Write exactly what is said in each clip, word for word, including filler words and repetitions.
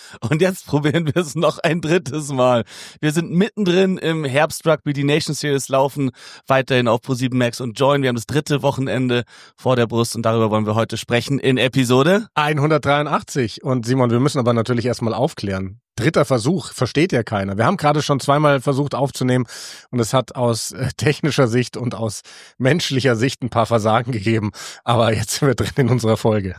Und jetzt probieren wir es noch ein drittes Mal. Wir sind mittendrin im Herbst-Rugby. Die Nation Series laufen weiterhin auf ProSieben Max und Join. Wir haben das dritte Wochenende vor der Brust und darüber wollen wir heute sprechen in Episode hundertdreiundachtzig. Und Simon, wir müssen aber natürlich erstmal aufklären. Dritter Versuch, versteht ja keiner. Wir haben gerade schon zweimal versucht aufzunehmen und es hat aus äh, technischer Sicht und aus menschlicher Sicht ein paar Versagen gegeben. Aber jetzt sind wir drin in unserer Folge.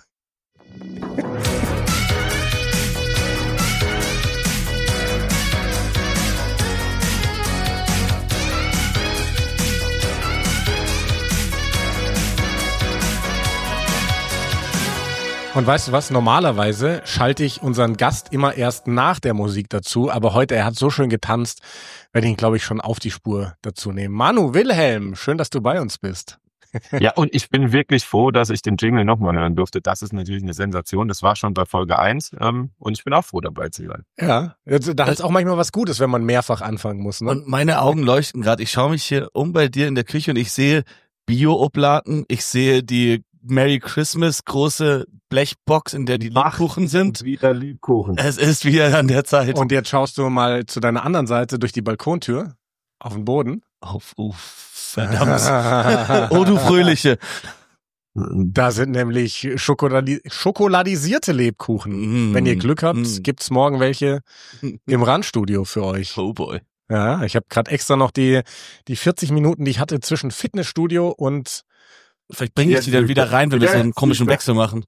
Und weißt du was, normalerweise schalte ich unseren Gast immer erst nach der Musik dazu, aber heute, er hat so schön getanzt, werde ich ihn, glaube ich, schon auf die Spur dazu nehmen. Manu Wilhelm, schön, dass du bei uns bist. Ja, und ich bin wirklich froh, dass ich den Jingle nochmal hören durfte. Das ist natürlich eine Sensation. Das war schon bei Folge eins ähm, und ich bin auch froh, dabei zu sein. Ja, da ist auch manchmal was Gutes, wenn man mehrfach anfangen muss. Ne? Und meine Augen leuchten gerade. Ich schaue mich hier um bei dir in der Küche und ich sehe Bio-Oblaten, ich sehe die Merry Christmas große Blechbox, in der die Lebkuchen sind. Wieder Lebkuchen. Es ist wieder an der Zeit. Und jetzt schaust du mal zu deiner anderen Seite durch die Balkontür auf den Boden. Auf, oh, verdammt. Oh, du Fröhliche. Da sind nämlich Schokoladi- schokoladisierte Lebkuchen. Mm. Wenn ihr Glück habt, mm. gibt's morgen welche im Randstudio für euch. Oh boy. Ja, ich habe gerade extra noch die die vierzig Minuten, die ich hatte zwischen Fitnessstudio und vielleicht bringe ich die dann wieder rein, wenn wir so einen komischen Wechsel machen.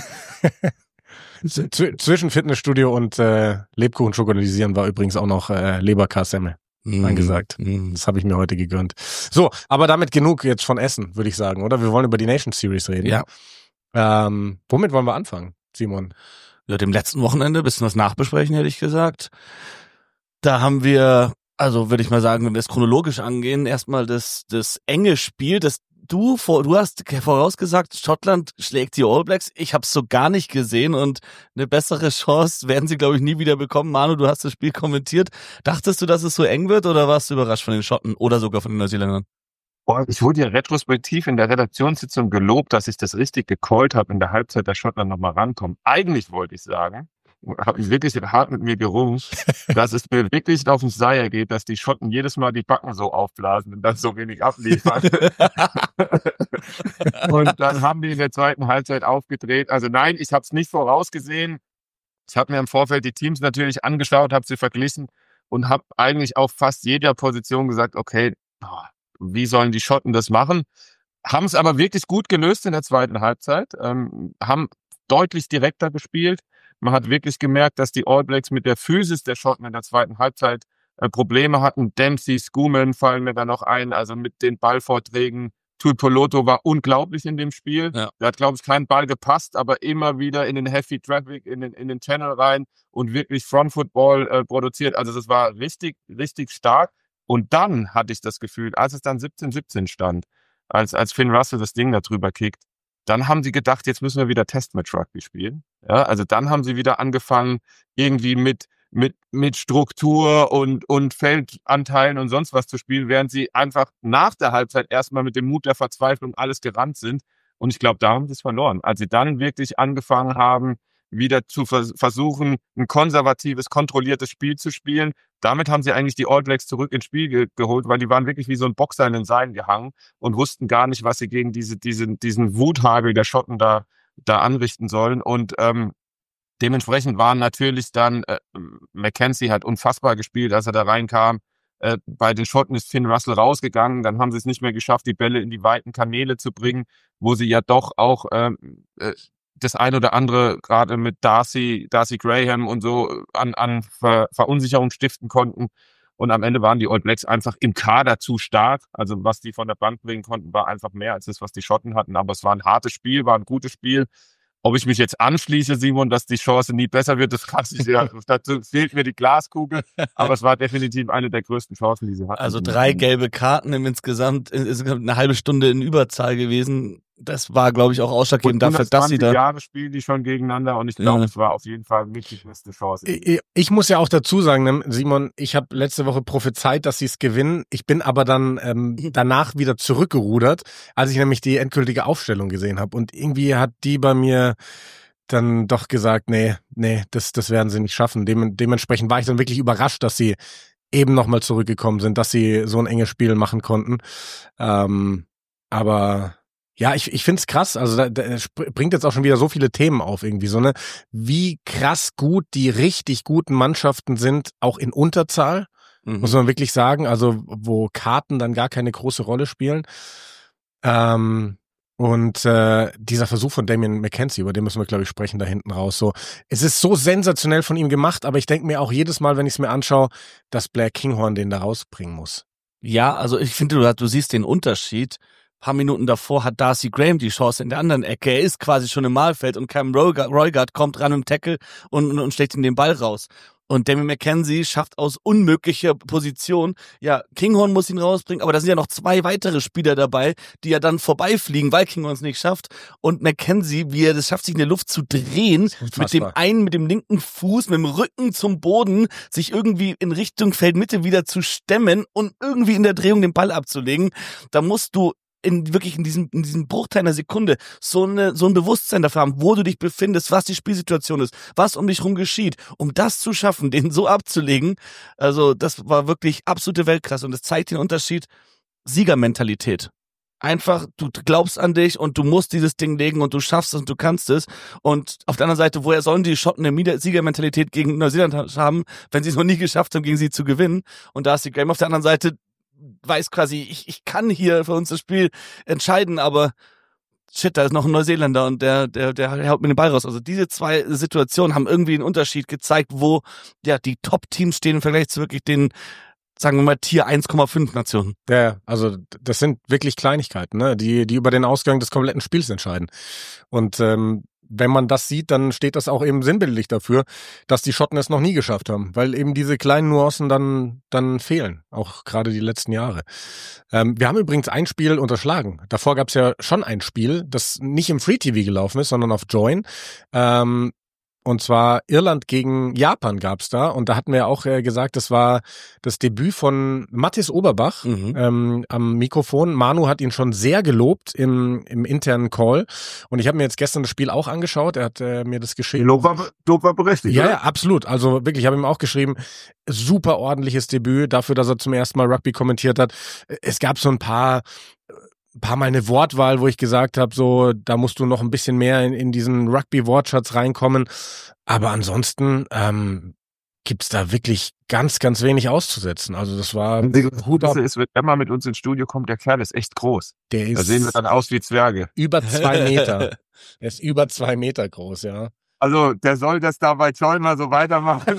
Z- zwischen Fitnessstudio und äh, Lebkuchen schokoladisieren war übrigens auch noch äh, Leberkassemmel mm. angesagt. Mm. Das habe ich mir heute gegönnt. So, aber damit genug jetzt von Essen, würde ich sagen, oder? Wir wollen über die Nation Series reden. Ja. Ähm, womit wollen wir anfangen, Simon? Ja, dem letzten Wochenende, bisschen was nachbesprechen, hätte ich gesagt. Da haben wir, also würde ich mal sagen, wenn wir es chronologisch angehen, erstmal das, das enge Spiel, das Du, vor, du hast vorausgesagt, Schottland schlägt die All Blacks. Ich habe es so gar nicht gesehen und eine bessere Chance werden sie, glaube ich, nie wieder bekommen. Manu, du hast das Spiel kommentiert. Dachtest du, dass es so eng wird oder warst du überrascht von den Schotten oder sogar von den Neuseeländern? Boah, ich wurde ja retrospektiv in der Redaktionssitzung gelobt, dass ich das richtig gecallt habe, in der Halbzeit der Schottland nochmal rankommen. Eigentlich wollte ich sagen, habe ich wirklich hart mit mir gerungen, dass es mir wirklich auf den Seier geht, dass die Schotten jedes Mal die Backen so aufblasen und dann so wenig abliefern. Und dann haben die in der zweiten Halbzeit aufgedreht. Also nein, ich habe es nicht vorausgesehen. Ich habe mir im Vorfeld die Teams natürlich angeschaut, habe sie verglichen und habe eigentlich auf fast jeder Position gesagt, okay, wie sollen die Schotten das machen? Haben es aber wirklich gut gelöst in der zweiten Halbzeit, ähm, haben deutlich direkter gespielt. Man hat wirklich gemerkt, dass die All Blacks mit der Physis der Schotten in der zweiten Halbzeit äh, Probleme hatten. Dempsey, Schoeman fallen mir da noch ein, also mit den Ballvorträgen. Tuipulotu war unglaublich in dem Spiel. Ja. Der hat, glaube ich, keinen Ball gepasst, aber immer wieder in den Heavy Traffic, in den, in den Channel rein und wirklich Front Football äh, produziert. Also das war richtig, richtig stark. Und dann hatte ich das Gefühl, als es dann siebzehn siebzehn stand, als, als Finn Russell das Ding da drüber kickt, dann haben sie gedacht, jetzt müssen wir wieder Testmatch-Rugby spielen. Ja, also dann haben sie wieder angefangen, irgendwie mit mit mit Struktur und und Feldanteilen und sonst was zu spielen, während sie einfach nach der Halbzeit erstmal mit dem Mut der Verzweiflung alles gerannt sind. Und ich glaube, da haben sie es verloren. Als sie dann wirklich angefangen haben, wieder zu vers- versuchen, ein konservatives, kontrolliertes Spiel zu spielen, damit haben sie eigentlich die All Blacks zurück ins Spiel ge- geholt, weil die waren wirklich wie so ein Boxer in den Seilen gehangen und wussten gar nicht, was sie gegen diese, diese, diesen Wuthagel der Schotten da, da anrichten sollen. Und ähm, dementsprechend waren natürlich dann, äh, Mackenzie hat unfassbar gespielt, als er da reinkam. Äh, bei den Schotten ist Finn Russell rausgegangen, dann haben sie es nicht mehr geschafft, die Bälle in die weiten Kanäle zu bringen, wo sie ja doch auch ähm, äh, das ein oder andere gerade mit Darcy, Darcy Graham und so an, an Ver, Verunsicherung stiften konnten. Und am Ende waren die All Blacks einfach im Kader zu stark. Also was die von der Bank bringen konnten, war einfach mehr als das, was die Schotten hatten. Aber es war ein hartes Spiel, war ein gutes Spiel. Ob ich mich jetzt anschließe, Simon, dass die Chance nie besser wird, das kann ich ja. Dazu fehlt mir die Glaskugel. Aber es war definitiv eine der größten Chancen, die sie hatten. Also drei gelbe Karten im insgesamt, insgesamt eine halbe Stunde in Überzahl gewesen. Das war, glaube ich, auch ausschlaggebend dafür, dass sie da... Jahre spielen die schon gegeneinander und ich glaube, ja. Es war auf jeden Fall mit die beste Chance. Ich, ich muss ja auch dazu sagen, Simon, ich habe letzte Woche prophezeit, dass sie es gewinnen. Ich bin aber dann ähm, danach wieder zurückgerudert, als ich nämlich die endgültige Aufstellung gesehen habe. Und irgendwie hat die bei mir dann doch gesagt, nee, nee, das, das werden sie nicht schaffen. Dem, dementsprechend war ich dann wirklich überrascht, dass sie eben nochmal zurückgekommen sind, dass sie so ein enges Spiel machen konnten. Ähm, aber ja, ich, ich finde es krass. Also da, da bringt jetzt auch schon wieder so viele Themen auf irgendwie so, ne? Wie krass gut die richtig guten Mannschaften sind, auch in Unterzahl, mhm. muss man wirklich sagen. Also wo Karten dann gar keine große Rolle spielen. Ähm, Und äh, dieser Versuch von Damian McKenzie, über den müssen wir, glaube ich, sprechen, da hinten raus. So, es ist so sensationell von ihm gemacht, aber ich denke mir auch jedes Mal, wenn ich es mir anschaue, dass Blair Kinghorn den da rausbringen muss. Ja, also ich finde, du, du siehst den Unterschied. Ein paar Minuten davor hat Darcy Graham die Chance in der anderen Ecke. Er ist quasi schon im Mahlfeld und Cam Roigard kommt ran im Tackle und, und, und schlägt ihm den Ball raus. Und Damian McKenzie schafft aus unmöglicher Position, ja, Kinghorn muss ihn rausbringen, aber da sind ja noch zwei weitere Spieler dabei, die ja dann vorbeifliegen, weil Kinghorn es nicht schafft. Und McKenzie, wie er das schafft, sich in der Luft zu drehen, mit dem einen, mit dem linken Fuß, mit dem Rücken zum Boden, sich irgendwie in Richtung Feldmitte wieder zu stemmen und irgendwie in der Drehung den Ball abzulegen. Da musst du in wirklich in diesem in diesem Bruchteil einer Sekunde so eine so ein Bewusstsein dafür haben, wo du dich befindest, was die Spielsituation ist, was um dich rum geschieht, um das zu schaffen, den so abzulegen. Also das war wirklich absolute Weltklasse und es zeigt den Unterschied Siegermentalität. Einfach, du glaubst an dich und du musst dieses Ding legen und du schaffst es und du kannst es. Und auf der anderen Seite, woher sollen die Schotten eine Siegermentalität gegen Neuseeland haben, wenn sie es noch nie geschafft haben, gegen sie zu gewinnen? Und da ist die Game auf der anderen Seite weiß quasi, ich, ich kann hier für uns das Spiel entscheiden, aber shit, da ist noch ein Neuseeländer und der, der, der haut mir den Ball raus. Also diese zwei Situationen haben irgendwie einen Unterschied gezeigt, wo ja die Top-Teams stehen im Vergleich zu wirklich den, sagen wir mal, Tier eins Komma fünf Nationen. Ja, also das sind wirklich Kleinigkeiten, ne, die, die über den Ausgang des kompletten Spiels entscheiden. Und ähm, wenn man das sieht, dann steht das auch eben sinnbildlich dafür, dass die Schotten es noch nie geschafft haben, weil eben diese kleinen Nuancen dann dann fehlen, auch gerade die letzten Jahre. Ähm, wir haben übrigens ein Spiel unterschlagen. Davor gab es ja schon ein Spiel, das nicht im Free T V gelaufen ist, sondern auf Join. Ähm, Und zwar Irland gegen Japan gab's da. Und da hatten wir auch äh, gesagt, das war das Debüt von Mathis Oberbach mhm. ähm, am Mikrofon. Manu hat ihn schon sehr gelobt im, im internen Call. Und ich habe mir jetzt gestern das Spiel auch angeschaut. Er hat äh, mir das geschrieben. Lob war, Lob war berechtigt. Ja, ja, absolut. Also wirklich, ich habe ihm auch geschrieben, super ordentliches Debüt dafür, dass er zum ersten Mal Rugby kommentiert hat. Es gab so ein paar... ein paar Mal eine Wortwahl, wo ich gesagt habe, so, da musst du noch ein bisschen mehr in, in diesen Rugby-Wortschatz reinkommen. Aber ansonsten ähm, gibt's da wirklich ganz, ganz wenig auszusetzen. Also das war Hut ab. Ist, wenn er mal mit uns ins Studio kommt, der Kerl ist echt groß. Der ist da sehen wir dann aus wie Zwerge. Über zwei Meter. Er ist über zwei Meter groß, ja. Also der soll das da bei Joy mal so weitermachen.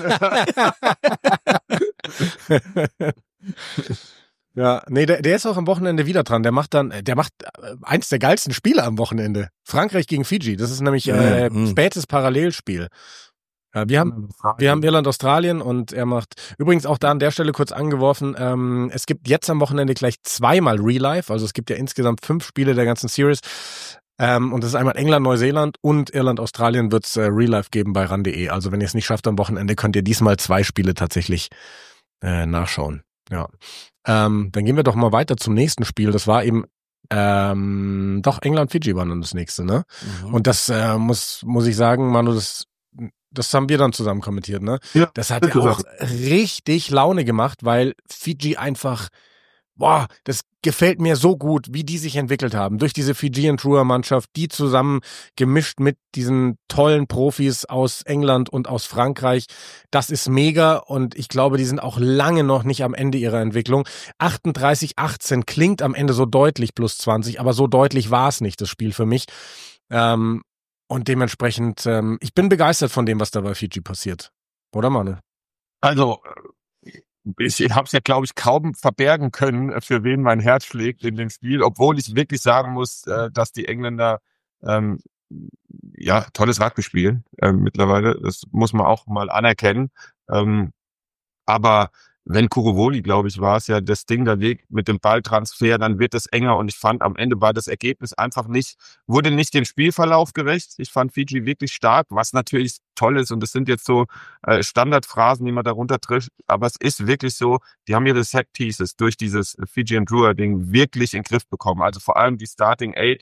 Ja, nee, der, der ist auch am Wochenende wieder dran. Der macht dann, der macht eins der geilsten Spiele am Wochenende. Frankreich gegen Fiji. Das ist nämlich äh, mhm. spätes Parallelspiel. Ja, wir haben, wir haben Irland, Australien und er macht, übrigens auch da an der Stelle kurz angeworfen, ähm, es gibt jetzt am Wochenende gleich zweimal Real Life. Also es gibt ja insgesamt fünf Spiele der ganzen Series. Ähm, und das ist einmal England, Neuseeland und Irland, Australien wird's äh, Real Life geben bei ran punkt de. Also wenn ihr es nicht schafft am Wochenende, könnt ihr diesmal zwei Spiele tatsächlich äh, nachschauen. Ja. Ähm, dann gehen wir doch mal weiter zum nächsten Spiel. Das war eben ähm, doch England-Fiji war dann das nächste, ne? Mhm. Und das äh, muss muss ich sagen, Manu, das das haben wir dann zusammen kommentiert, ne? Ja, das hat ja auch richtig Laune gemacht, weil Fiji einfach, boah, das gefällt mir so gut, wie die sich entwickelt haben. Durch diese Fijian-Truer-Mannschaft, die zusammen gemischt mit diesen tollen Profis aus England und aus Frankreich. Das ist mega und ich glaube, die sind auch lange noch nicht am Ende ihrer Entwicklung. achtunddreißig achtzehn klingt am Ende so deutlich plus zwanzig, aber so deutlich war es nicht, das Spiel für mich. Ähm, und dementsprechend, ähm, ich bin begeistert von dem, was da bei Fiji passiert. Oder, Manu? Also, ich habe es ja, glaube ich, kaum verbergen können, für wen mein Herz schlägt in dem Spiel, obwohl ich wirklich sagen muss, äh, dass die Engländer ähm, ja tolles Rugby spielen äh, mittlerweile. Das muss man auch mal anerkennen. Ähm, aber wenn Kurovoli, glaube ich, war es ja, das Ding der Weg mit dem Balltransfer, dann wird es enger und ich fand, am Ende war das Ergebnis einfach nicht, wurde nicht dem Spielverlauf gerecht. Ich fand Fiji wirklich stark, was natürlich toll ist und das sind jetzt so äh, Standardphrasen, die man darunter trifft, aber es ist wirklich so, die haben ihre Set-Pieces durch dieses Fijian Druer-Ding wirklich in den Griff bekommen. Also vor allem die Starting Eight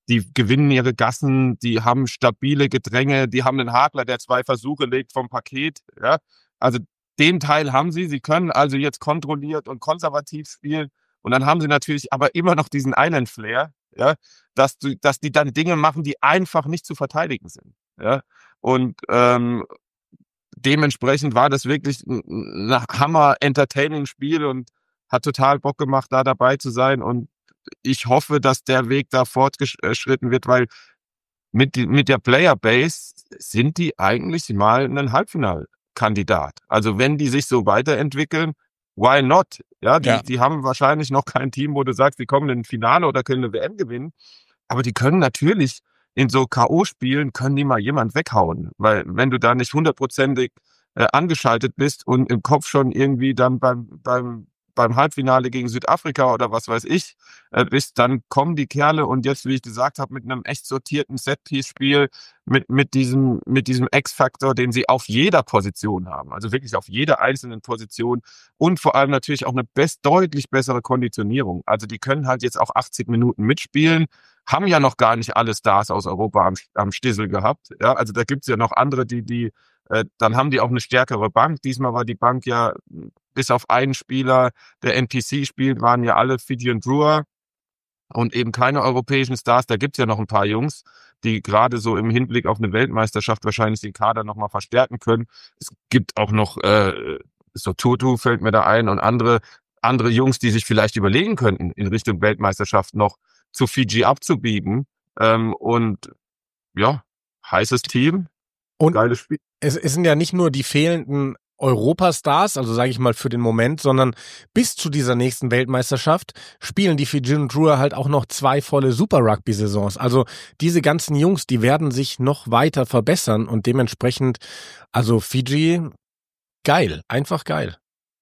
die gewinnen ihre Gassen, die haben stabile Gedränge, die haben einen Hakler, der zwei Versuche legt vom Parkett. Ja? Also den Teil haben sie. Sie können also jetzt kontrolliert und konservativ spielen. Und dann haben sie natürlich aber immer noch diesen Island-Flair, ja? dass, du, dass die dann Dinge machen, die einfach nicht zu verteidigen sind. Ja? Und ähm, dementsprechend war das wirklich ein Hammer-Entertaining-Spiel und hat total Bock gemacht, da dabei zu sein. Und ich hoffe, dass der Weg da fortgeschritten wird, weil mit, mit der Player-Base sind die eigentlich mal ein Halbfinalkandidat. Also wenn die sich so weiterentwickeln, why not? Ja, die, ja. die haben wahrscheinlich noch kein Team, wo du sagst, die kommen in ein Finale oder können eine W M gewinnen. Aber die können natürlich in so K O-Spielen, können die mal jemand weghauen. Weil wenn du da nicht hundertprozentig äh, angeschaltet bist und im Kopf schon irgendwie dann beim, beim beim Halbfinale gegen Südafrika oder was weiß ich äh, bist, dann kommen die Kerle und jetzt, wie ich gesagt habe, mit einem echt sortierten Setpiece-Spiel, mit mit diesem mit diesem X-Faktor, den sie auf jeder Position haben, also wirklich auf jeder einzelnen Position und vor allem natürlich auch eine best, deutlich bessere Konditionierung. Also die können halt jetzt auch achtzig Minuten mitspielen, haben ja noch gar nicht alle Stars aus Europa am, am Stissel gehabt. Ja, also da gibt's ja noch andere, die die äh, dann haben die auch eine stärkere Bank. Diesmal war die Bank ja bis auf einen Spieler, der N P C spielt, waren ja alle Fijian Brewer und eben keine europäischen Stars. Da gibt's ja noch ein paar Jungs, die gerade so im Hinblick auf eine Weltmeisterschaft wahrscheinlich den Kader nochmal verstärken können. Es gibt auch noch, äh, so Tutu fällt mir da ein und andere, andere Jungs, die sich vielleicht überlegen könnten, in Richtung Weltmeisterschaft noch zu Fiji abzubiegen. Ähm, und ja, heißes Team, und geiles Spiel. Es, es sind ja nicht nur die fehlenden Europastars, also sage ich mal für den Moment, sondern bis zu dieser nächsten Weltmeisterschaft spielen die Fijian Drua halt auch noch zwei volle Super-Rugby-Saisons. Also diese ganzen Jungs, die werden sich noch weiter verbessern und dementsprechend, also Fiji, geil, einfach geil.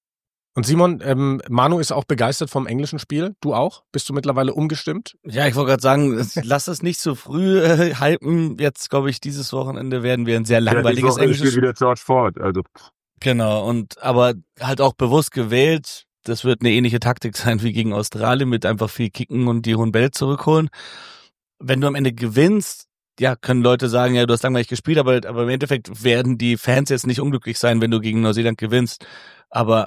Und Simon, ähm, Manu ist auch begeistert vom englischen Spiel. Du auch? Bist du mittlerweile umgestimmt? Ja, ich wollte gerade sagen, lass es nicht zu früh äh, hypen. Jetzt, glaube ich, dieses Wochenende werden wir ein sehr langweiliges ja, englisches Spiel wieder George Ford, also genau, und aber halt auch bewusst gewählt. Das wird eine ähnliche Taktik sein wie gegen Australien mit einfach viel Kicken und die hohen Bälle zurückholen. Wenn du am Ende gewinnst, ja, können Leute sagen, ja, du hast langweilig gespielt, aber, aber im Endeffekt werden die Fans jetzt nicht unglücklich sein, wenn du gegen Neuseeland gewinnst. Aber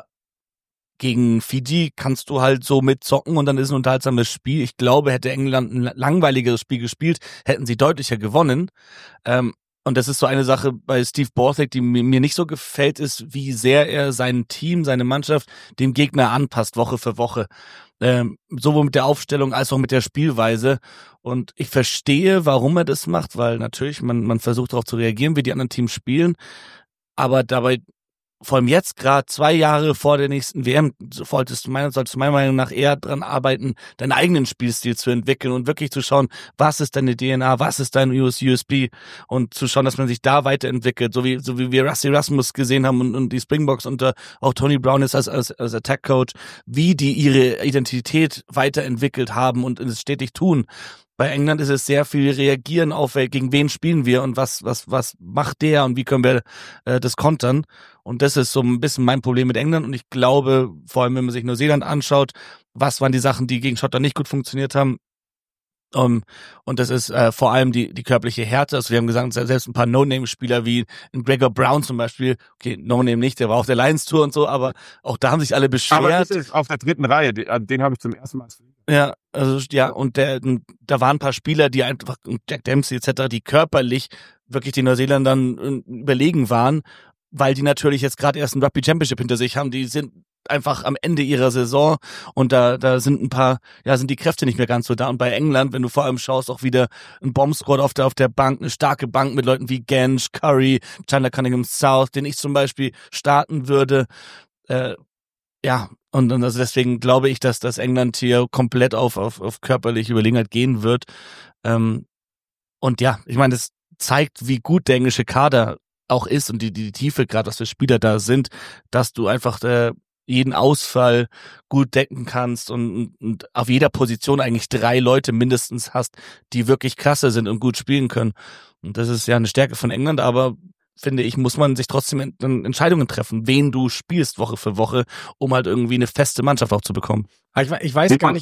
gegen Fiji kannst du halt so mitzocken und dann ist ein unterhaltsames Spiel. Ich glaube, hätte England ein langweiligeres Spiel gespielt, hätten sie deutlicher gewonnen. Ähm, Und das ist so eine Sache bei Steve Borthwick, die mir nicht so gefällt, ist, wie sehr er sein Team, seine Mannschaft dem Gegner anpasst, Woche für Woche. Ähm, sowohl mit der Aufstellung als auch mit der Spielweise. Und ich verstehe, warum er das macht, weil natürlich man, man versucht darauf zu reagieren, wie die anderen Teams spielen. Aber dabei, vor allem jetzt gerade zwei Jahre vor der nächsten W M, solltest du meiner, solltest du meiner Meinung nach eher dran arbeiten, deinen eigenen Spielstil zu entwickeln und wirklich zu schauen, was ist deine D N A, was ist dein U S P und zu schauen, dass man sich da weiterentwickelt, so wie so wie wir Rusty Rasmus gesehen haben und, und die Springboks und uh, auch Tony Brown ist als, als, als Attack Coach, wie die ihre Identität weiterentwickelt haben und es stetig tun. Bei England ist es sehr viel reagieren auf, gegen wen spielen wir und was was was macht der und wie können wir äh, das kontern. Und das ist so ein bisschen mein Problem mit England. Und ich glaube, vor allem wenn man sich Neuseeland anschaut, was waren die Sachen, die gegen Schottland nicht gut funktioniert haben. Um, und das ist äh, vor allem die die körperliche Härte. Also wir haben gesagt, selbst ein paar No-Name-Spieler wie ein Gregor Brown zum Beispiel, okay, No-Name nicht, der war auf der Lions-Tour und so, aber auch da haben sich alle beschwert. Aber das ist auf der dritten Reihe, den, den habe ich zum ersten Mal. Ja, also ja, und der, da waren ein paar Spieler, die einfach, Jack Dempsey et cetera, die körperlich wirklich den Neuseeländern überlegen waren, weil die natürlich jetzt gerade erst ein Rugby Championship hinter sich haben. Die sind einfach am Ende ihrer Saison und da da sind ein paar, ja, sind die Kräfte nicht mehr ganz so da. Und bei England, wenn du vor allem schaust, auch wieder ein Bomb-Squad auf der auf der Bank, eine starke Bank mit Leuten wie Gensch, Curry, Chandler Cunningham South, den ich zum Beispiel starten würde. Äh, ja, und, und also deswegen glaube ich, dass das England hier komplett auf auf auf körperliche Überlegenheit gehen wird. Ähm, und ja, ich meine, das zeigt, wie gut der englische Kader auch ist und die die, die Tiefe, gerade was für Spieler da sind, dass du einfach äh, jeden Ausfall gut decken kannst und, und auf jeder Position eigentlich drei Leute mindestens hast, die wirklich klasse sind und gut spielen können. Und das ist ja eine Stärke von England, aber finde ich, muss man sich trotzdem Entscheidungen treffen, wen du spielst Woche für Woche, um halt irgendwie eine feste Mannschaft auch zu bekommen. Ich, ich weiß gar nicht,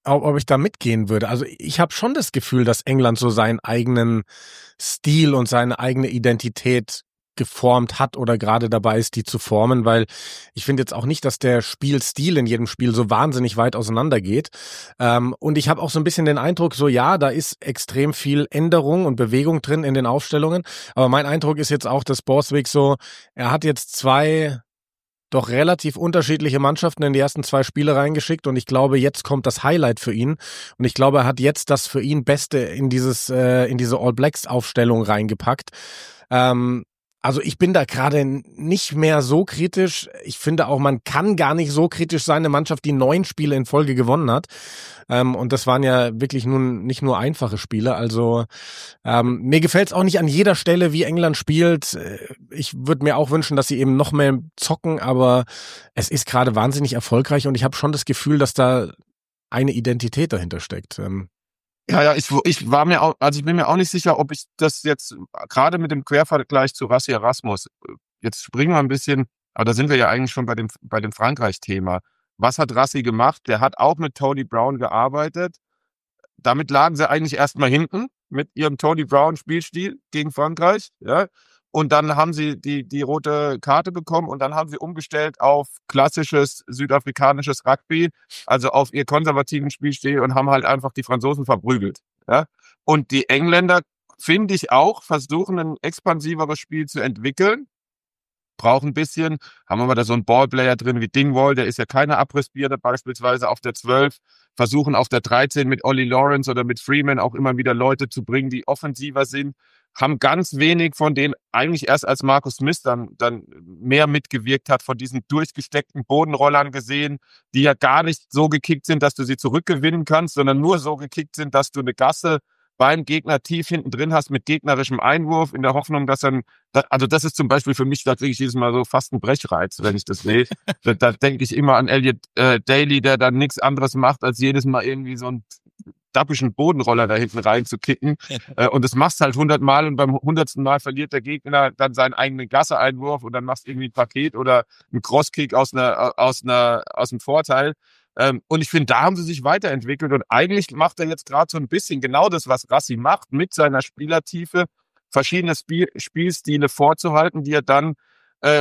ob, ob ich da mitgehen würde. Also ich habe schon das Gefühl, dass England so seinen eigenen Stil und seine eigene Identität geformt hat oder gerade dabei ist, die zu formen, weil ich finde jetzt auch nicht, dass der Spielstil in jedem Spiel so wahnsinnig weit auseinander geht. Ähm, und ich habe auch so ein bisschen den Eindruck, so ja, da ist extrem viel Änderung und Bewegung drin in den Aufstellungen. Aber mein Eindruck ist jetzt auch, dass Borthwick so, er hat jetzt zwei doch relativ unterschiedliche Mannschaften in die ersten zwei Spiele reingeschickt und ich glaube, jetzt kommt das Highlight für ihn und ich glaube, er hat jetzt das für ihn Beste in dieses äh, in diese All Blacks Aufstellung reingepackt. Ähm, Also ich bin da gerade nicht mehr so kritisch. Ich finde auch, man kann gar nicht so kritisch sein, eine Mannschaft, die neun Spiele in Folge gewonnen hat. Ähm, und das waren ja wirklich nun nicht nur einfache Spiele. Also ähm, mir gefällt es auch nicht an jeder Stelle, wie England spielt. Ich würde mir auch wünschen, dass sie eben noch mehr zocken, aber es ist gerade wahnsinnig erfolgreich und ich habe schon das Gefühl, dass da eine Identität dahinter steckt. Ähm, Ja, ja, ich, ich war mir auch, also ich bin mir auch nicht sicher, ob ich das jetzt gerade mit dem Quervergleich zu Rassi Erasmus, jetzt springen wir ein bisschen, aber da sind wir ja eigentlich schon bei dem, bei dem Frankreich-Thema. Was hat Rassi gemacht? Der hat auch mit Tony Brown gearbeitet. Damit lagen sie eigentlich erstmal hinten mit ihrem Tony Brown Spielstil gegen Frankreich, ja. Und dann haben sie die, die rote Karte bekommen und dann haben sie umgestellt auf klassisches südafrikanisches Rugby, also auf ihr konservativen Spielstil und haben halt einfach die Franzosen verprügelt. Ja? Und die Engländer, finde ich auch, versuchen ein expansiveres Spiel zu entwickeln, brauchen ein bisschen, haben wir da so einen Ballplayer drin wie Dingwall, der ist ja keine Abrissbirne, beispielsweise auf der zwölf, versuchen auf der dreizehn mit Ollie Lawrence oder mit Freeman auch immer wieder Leute zu bringen, die offensiver sind, haben ganz wenig von denen eigentlich erst als Marcus Smith dann, dann mehr mitgewirkt hat, von diesen durchgesteckten Bodenrollern gesehen, die ja gar nicht so gekickt sind, dass du sie zurückgewinnen kannst, sondern nur so gekickt sind, dass du eine Gasse beim Gegner tief hinten drin hast mit gegnerischem Einwurf in der Hoffnung, dass dann, also das ist zum Beispiel für mich, da kriege ich jedes Mal so fast einen Brechreiz, wenn ich das sehe. da, da denke ich immer an Elliot äh, Daly, der dann nichts anderes macht, als jedes Mal irgendwie so einen dappischen Bodenroller da hinten rein zu kicken. äh, und das machst halt hundertmal und beim hundertsten Mal verliert der Gegner dann seinen eigenen Gasse-Einwurf und dann machst du irgendwie ein Paket oder einen Crosskick aus einer, aus einer, aus einem Vorteil. Ähm, und ich finde, da haben sie sich weiterentwickelt und eigentlich macht er jetzt gerade so ein bisschen genau das, was Rassi macht, mit seiner Spielertiefe verschiedene Spiel Spielstile vorzuhalten, die er dann äh,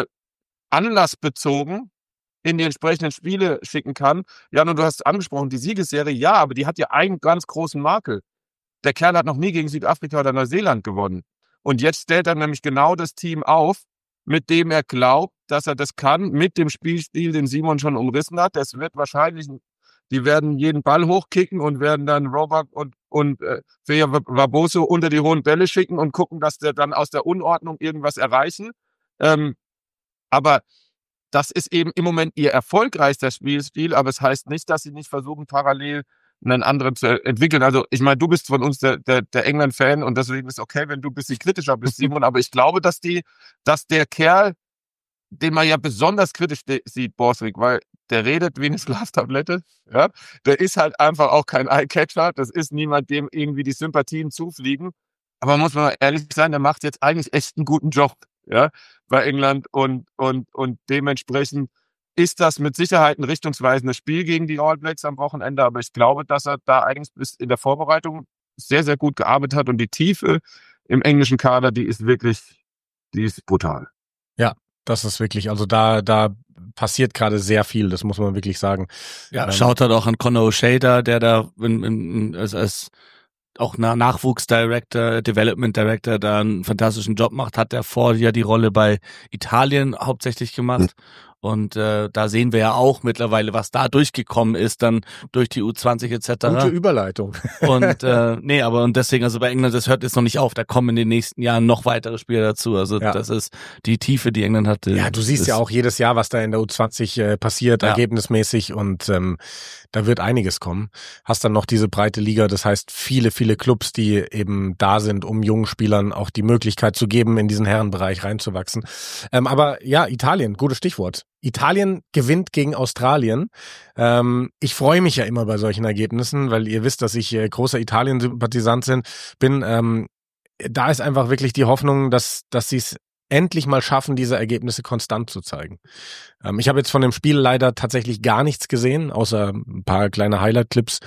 anlassbezogen in die entsprechenden Spiele schicken kann. Ja, und du hast angesprochen, die Siegesserie, ja, aber die hat ja einen ganz großen Makel. Der Kerl hat noch nie gegen Südafrika oder Neuseeland gewonnen. Und jetzt stellt er nämlich genau das Team auf, mit dem er glaubt, dass er das kann, mit dem Spielstil, den Simon schon umrissen hat. Das wird wahrscheinlich, die werden jeden Ball hochkicken und werden dann Roebuck und, und äh, Feya Waboso unter die hohen Bälle schicken und gucken, dass der dann aus der Unordnung irgendwas erreichen. Ähm, aber das ist eben im Moment ihr erfolgreichster Spielstil, aber es heißt nicht, dass sie nicht versuchen, parallel einen anderen zu entwickeln. Also ich meine, du bist von uns der, der, der England-Fan und deswegen ist es okay, wenn du ein bisschen kritischer bist, Simon, aber ich glaube, dass die, dass der Kerl, den man ja besonders kritisch sieht, Borthwick, weil der redet wie eine Schlaftablette, ja, der ist halt einfach auch kein Eye-Catcher, das ist niemand, dem irgendwie die Sympathien zufliegen, aber muss man ehrlich sein, der macht jetzt eigentlich echt einen guten Job, ja, bei England und, und, und dementsprechend ist das mit Sicherheit ein richtungsweisendes Spiel gegen die All Blacks am Wochenende, aber ich glaube, dass er da eigentlich bis in der Vorbereitung sehr, sehr gut gearbeitet hat und die Tiefe im englischen Kader, die ist wirklich, die ist brutal. Ja, das ist wirklich, also da, da passiert gerade sehr viel, das muss man wirklich sagen. Ja, ähm, schaut halt auch an Conor O'Shea, der da in, in, als, als auch Nachwuchsdirector, Development Director da einen fantastischen Job macht, hat er vor ja die Rolle bei Italien hauptsächlich gemacht. Und äh, da sehen wir ja auch mittlerweile, was da durchgekommen ist, dann durch die U zwanzig et cetera. Gute Überleitung. Und äh, nee, aber und deswegen, also bei England, das hört jetzt noch nicht auf, da kommen in den nächsten Jahren noch weitere Spieler dazu. Also ja. Das ist die Tiefe, die England hatte. Ja, du siehst ja auch jedes Jahr, was da in der U zwanzig äh, passiert, ja. ergebnismäßig und ähm, da wird einiges kommen. Hast dann noch diese breite Liga, das heißt viele, viele Clubs, die eben da sind, um jungen Spielern auch die Möglichkeit zu geben, in diesen Herrenbereich reinzuwachsen. Ähm, aber ja, Italien, gutes Stichwort. Italien gewinnt gegen Australien. Ähm, ich freue mich ja immer bei solchen Ergebnissen, weil ihr wisst, dass ich äh, großer Italien-Sympathisant bin. Ähm, da ist einfach wirklich die Hoffnung, dass, dass sie es endlich mal schaffen, diese Ergebnisse konstant zu zeigen. Ähm, ich habe jetzt von dem Spiel leider tatsächlich gar nichts gesehen, außer ein paar kleine Highlight-Clips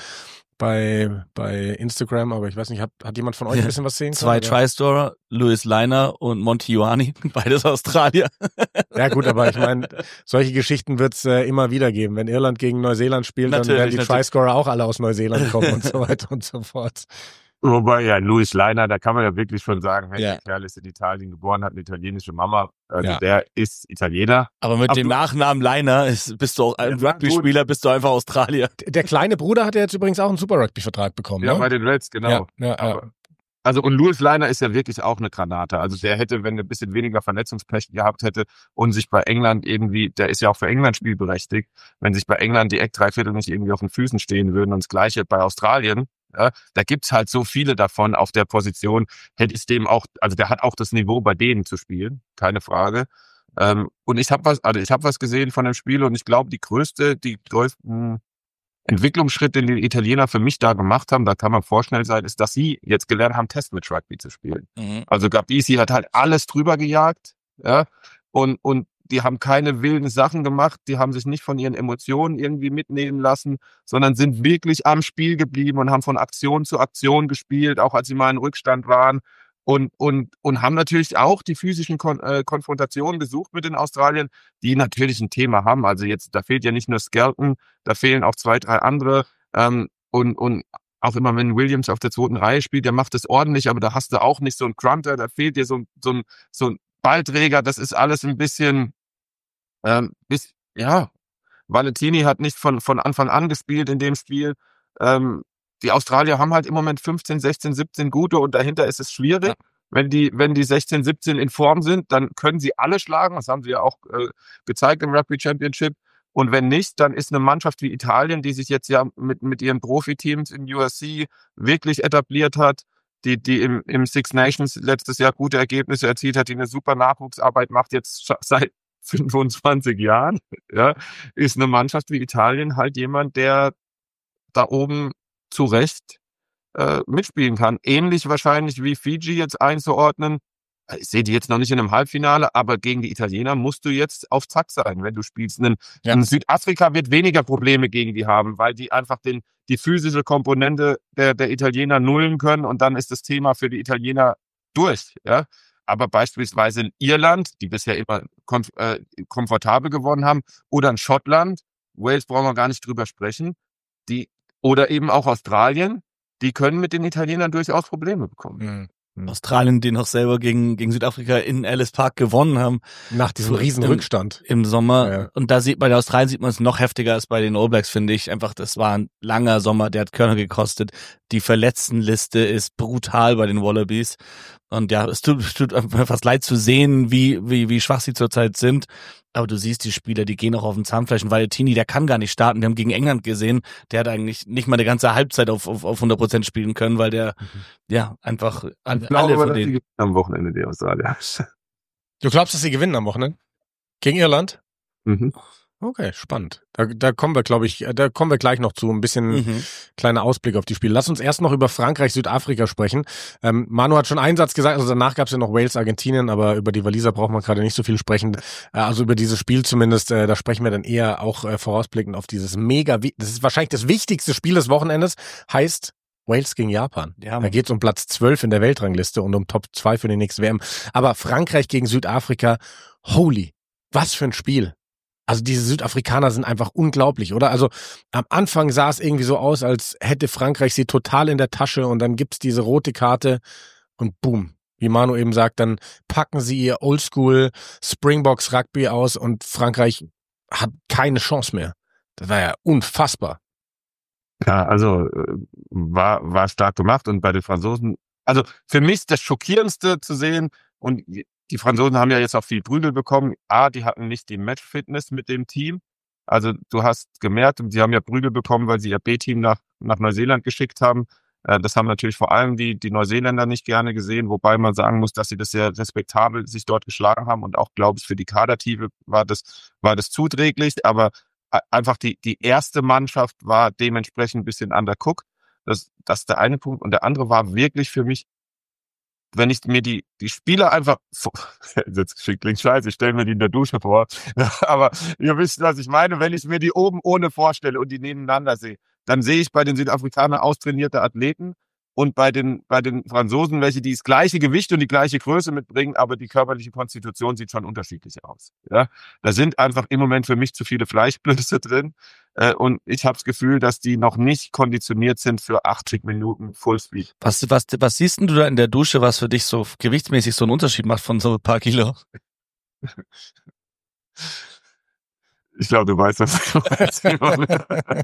bei bei Instagram, aber ich weiß nicht, hat, hat jemand von euch ein bisschen was sehen können? Zwei Tri-Storer, Louis Liner und Monty Ioane, beides Australier. Ja gut, aber ich meine, solche Geschichten wird's äh, immer wieder geben. Wenn Irland gegen Neuseeland spielt, Natürlich, dann werden die natürlich. Tri-Scorer auch alle aus Neuseeland kommen und so weiter und so fort. Wobei, ja, Louis Liner, da kann man ja wirklich schon sagen, hey, Ja. der Kerl ist in Italien geboren, hat eine italienische Mama, also Ja. der ist Italiener. Aber mit Aber dem du- Nachnamen Liner ist, bist du auch ein Ja, Rugby-Spieler, bist du einfach Australier. Der kleine Bruder hat ja jetzt übrigens auch einen Super Rugby-Vertrag bekommen, Ja, ne? bei den Reds, genau. Ja, ja, ja. Aber, also, und Louis Liner ist ja wirklich auch eine Granate. Also, der hätte, wenn er ein bisschen weniger Verletzungspech gehabt hätte und sich bei England irgendwie, der ist ja auch für England spielberechtigt, wenn sich bei England die Eckdreiviertel nicht irgendwie auf den Füßen stehen würden und das Gleiche bei Australien, ja, da gibt's halt so viele davon auf der Position, hätte es dem auch, also der hat auch das Niveau, bei denen zu spielen, keine Frage. Ähm, und ich habe was, also ich habe was gesehen von dem Spiel und ich glaube, die größte, die größten Entwicklungsschritt, den die Italiener für mich da gemacht haben, da kann man vorschnell sein, ist, dass sie jetzt gelernt haben, Testmatch Rugby zu spielen. Mhm. Also Gabisi hat halt alles drüber gejagt, ja, und, und die haben keine wilden Sachen gemacht, die haben sich nicht von ihren Emotionen irgendwie mitnehmen lassen, sondern sind wirklich am Spiel geblieben und haben von Aktion zu Aktion gespielt, auch als sie mal in Rückstand waren. Und, und, und haben natürlich auch die physischen Kon äh, Konfrontationen gesucht mit den Australiern, die natürlich ein Thema haben. Also jetzt, da fehlt ja nicht nur Skelton, da fehlen auch zwei, drei andere. Ähm, und, und auch immer, wenn Williams auf der zweiten Reihe spielt, der macht das ordentlich, aber da hast du auch nicht so einen Grunter, da fehlt dir so, ein so, ein so ein Ballträger. Das ist alles ein bisschen, ähm, bis, ja, Valentini hat nicht von, von Anfang an gespielt in dem Spiel. Ähm, die Australier haben halt im Moment fünfzehn, sechzehn, siebzehn gute und dahinter ist es schwierig. Ja. Wenn die, wenn die sechzehn, siebzehn in Form sind, dann können sie alle schlagen. Das haben sie ja auch äh, gezeigt im Rugby Championship. Und wenn nicht, dann ist eine Mannschaft wie Italien, die sich jetzt ja mit, mit ihren Profiteams im U S C wirklich etabliert hat, die, die im, im Six Nations letztes Jahr gute Ergebnisse erzielt hat, die eine super Nachwuchsarbeit macht, jetzt seit fünfundzwanzig Jahren, ja, ist eine Mannschaft wie Italien halt jemand, der da oben zu Recht äh, mitspielen kann. Ähnlich wahrscheinlich wie Fiji jetzt einzuordnen. Ich sehe die jetzt noch nicht in einem Halbfinale, aber gegen die Italiener musst du jetzt auf Zack sein, wenn du spielst. Ein, Ja. ein Südafrika wird weniger Probleme gegen die haben, weil die einfach den, die physische Komponente der, der Italiener nullen können und dann ist das Thema für die Italiener durch. Ja? Aber beispielsweise in Irland, die bisher immer komf- äh, komfortabel gewonnen haben, oder in Schottland, Wales brauchen wir gar nicht drüber sprechen, die, oder eben auch Australien, die können mit den Italienern durchaus Probleme bekommen. Mhm. Australien, die noch selber gegen, gegen Südafrika in Ellis Park gewonnen haben. Nach diesem So, riesen im- Rückstand. Im Sommer. Ja. Und da sieht bei den Australien sieht man es noch heftiger als bei den All Blacks, finde ich. Einfach, das war ein langer Sommer, der hat Körner gekostet. Die Verletztenliste ist brutal bei den Wallabies. Und ja, es tut, es tut mir fast leid zu sehen, wie, wie, wie schwach sie zurzeit sind. Aber du siehst die Spieler, die gehen auch auf den Zahnfleisch. Und Valentini, der kann gar nicht starten. Wir haben gegen England gesehen, der hat eigentlich nicht mal eine ganze Halbzeit auf, auf, auf hundert Prozent spielen können, weil der, ja, einfach alle, Ich glaube, alle aber, von dass die denen. gewinnen am Wochenende, die Australier. Du glaubst, dass sie gewinnen am Wochenende? Gegen Irland? Mhm. Okay, spannend. Da, da kommen wir, glaube ich, da kommen wir gleich noch zu. Ein bisschen Mhm. kleiner Ausblick auf die Spiele. Lass uns erst noch über Frankreich, Südafrika sprechen. Ähm, Manu hat schon einen Satz gesagt, also danach gab es ja noch Wales, Argentinien, aber über die Waliser braucht man gerade nicht so viel sprechen. Äh, also über dieses Spiel zumindest, äh, da sprechen wir dann eher auch äh, vorausblickend auf dieses mega, wi- das ist wahrscheinlich das wichtigste Spiel des Wochenendes, heißt Wales gegen Japan. Ja, Da geht es um Platz zwölf in der Weltrangliste und um Top zwei für die nächste W M. Aber Frankreich gegen Südafrika, holy, was für ein Spiel. Also diese Südafrikaner sind einfach unglaublich, oder? Also am Anfang sah es irgendwie so aus, als hätte Frankreich sie total in der Tasche und dann gibt's diese rote Karte und boom, wie Manu eben sagt, dann packen sie ihr Oldschool Springboks Rugby aus und Frankreich hat keine Chance mehr. Das war ja unfassbar. Ja, also äh, war, war stark gemacht und bei den Franzosen, also für mich das Schockierendste zu sehen und die Franzosen haben ja jetzt auch viel Prügel bekommen. A, die hatten nicht die Match-Fitness mit dem Team. Also du hast gemerkt, sie haben ja Prügel bekommen, weil sie ihr B-Team nach, nach Neuseeland geschickt haben. Äh, das haben natürlich vor allem die, die Neuseeländer nicht gerne gesehen, wobei man sagen muss, dass sie das sehr respektabel sich dort geschlagen haben und auch, glaube ich, für die Kadertiefe war das, war das zuträglich. Aber einfach die, die erste Mannschaft war dementsprechend ein bisschen undercooked. Das, das ist der eine Punkt. Und der andere war wirklich für mich wenn ich mir die, die Spieler einfach, das klingt scheiße, ich stelle mir die in der Dusche vor, aber ihr wisst, was ich meine, wenn ich mir die oben ohne vorstelle und die nebeneinander sehe, dann sehe ich bei den Südafrikanern austrainierte Athleten und bei den, bei den Franzosen welche, die das gleiche Gewicht und die gleiche Größe mitbringen, aber die körperliche Konstitution sieht schon unterschiedlich aus. Ja, da sind einfach im Moment für mich zu viele Fleischblöße drin. Äh, und ich habe das Gefühl, dass die noch nicht konditioniert sind für achtzig Minuten Fullspeed. Was, was, was siehst denn du da in der Dusche, was für dich so gewichtsmäßig so einen Unterschied macht von so ein paar Kilo? Ich glaube, du weißt, was ich meine.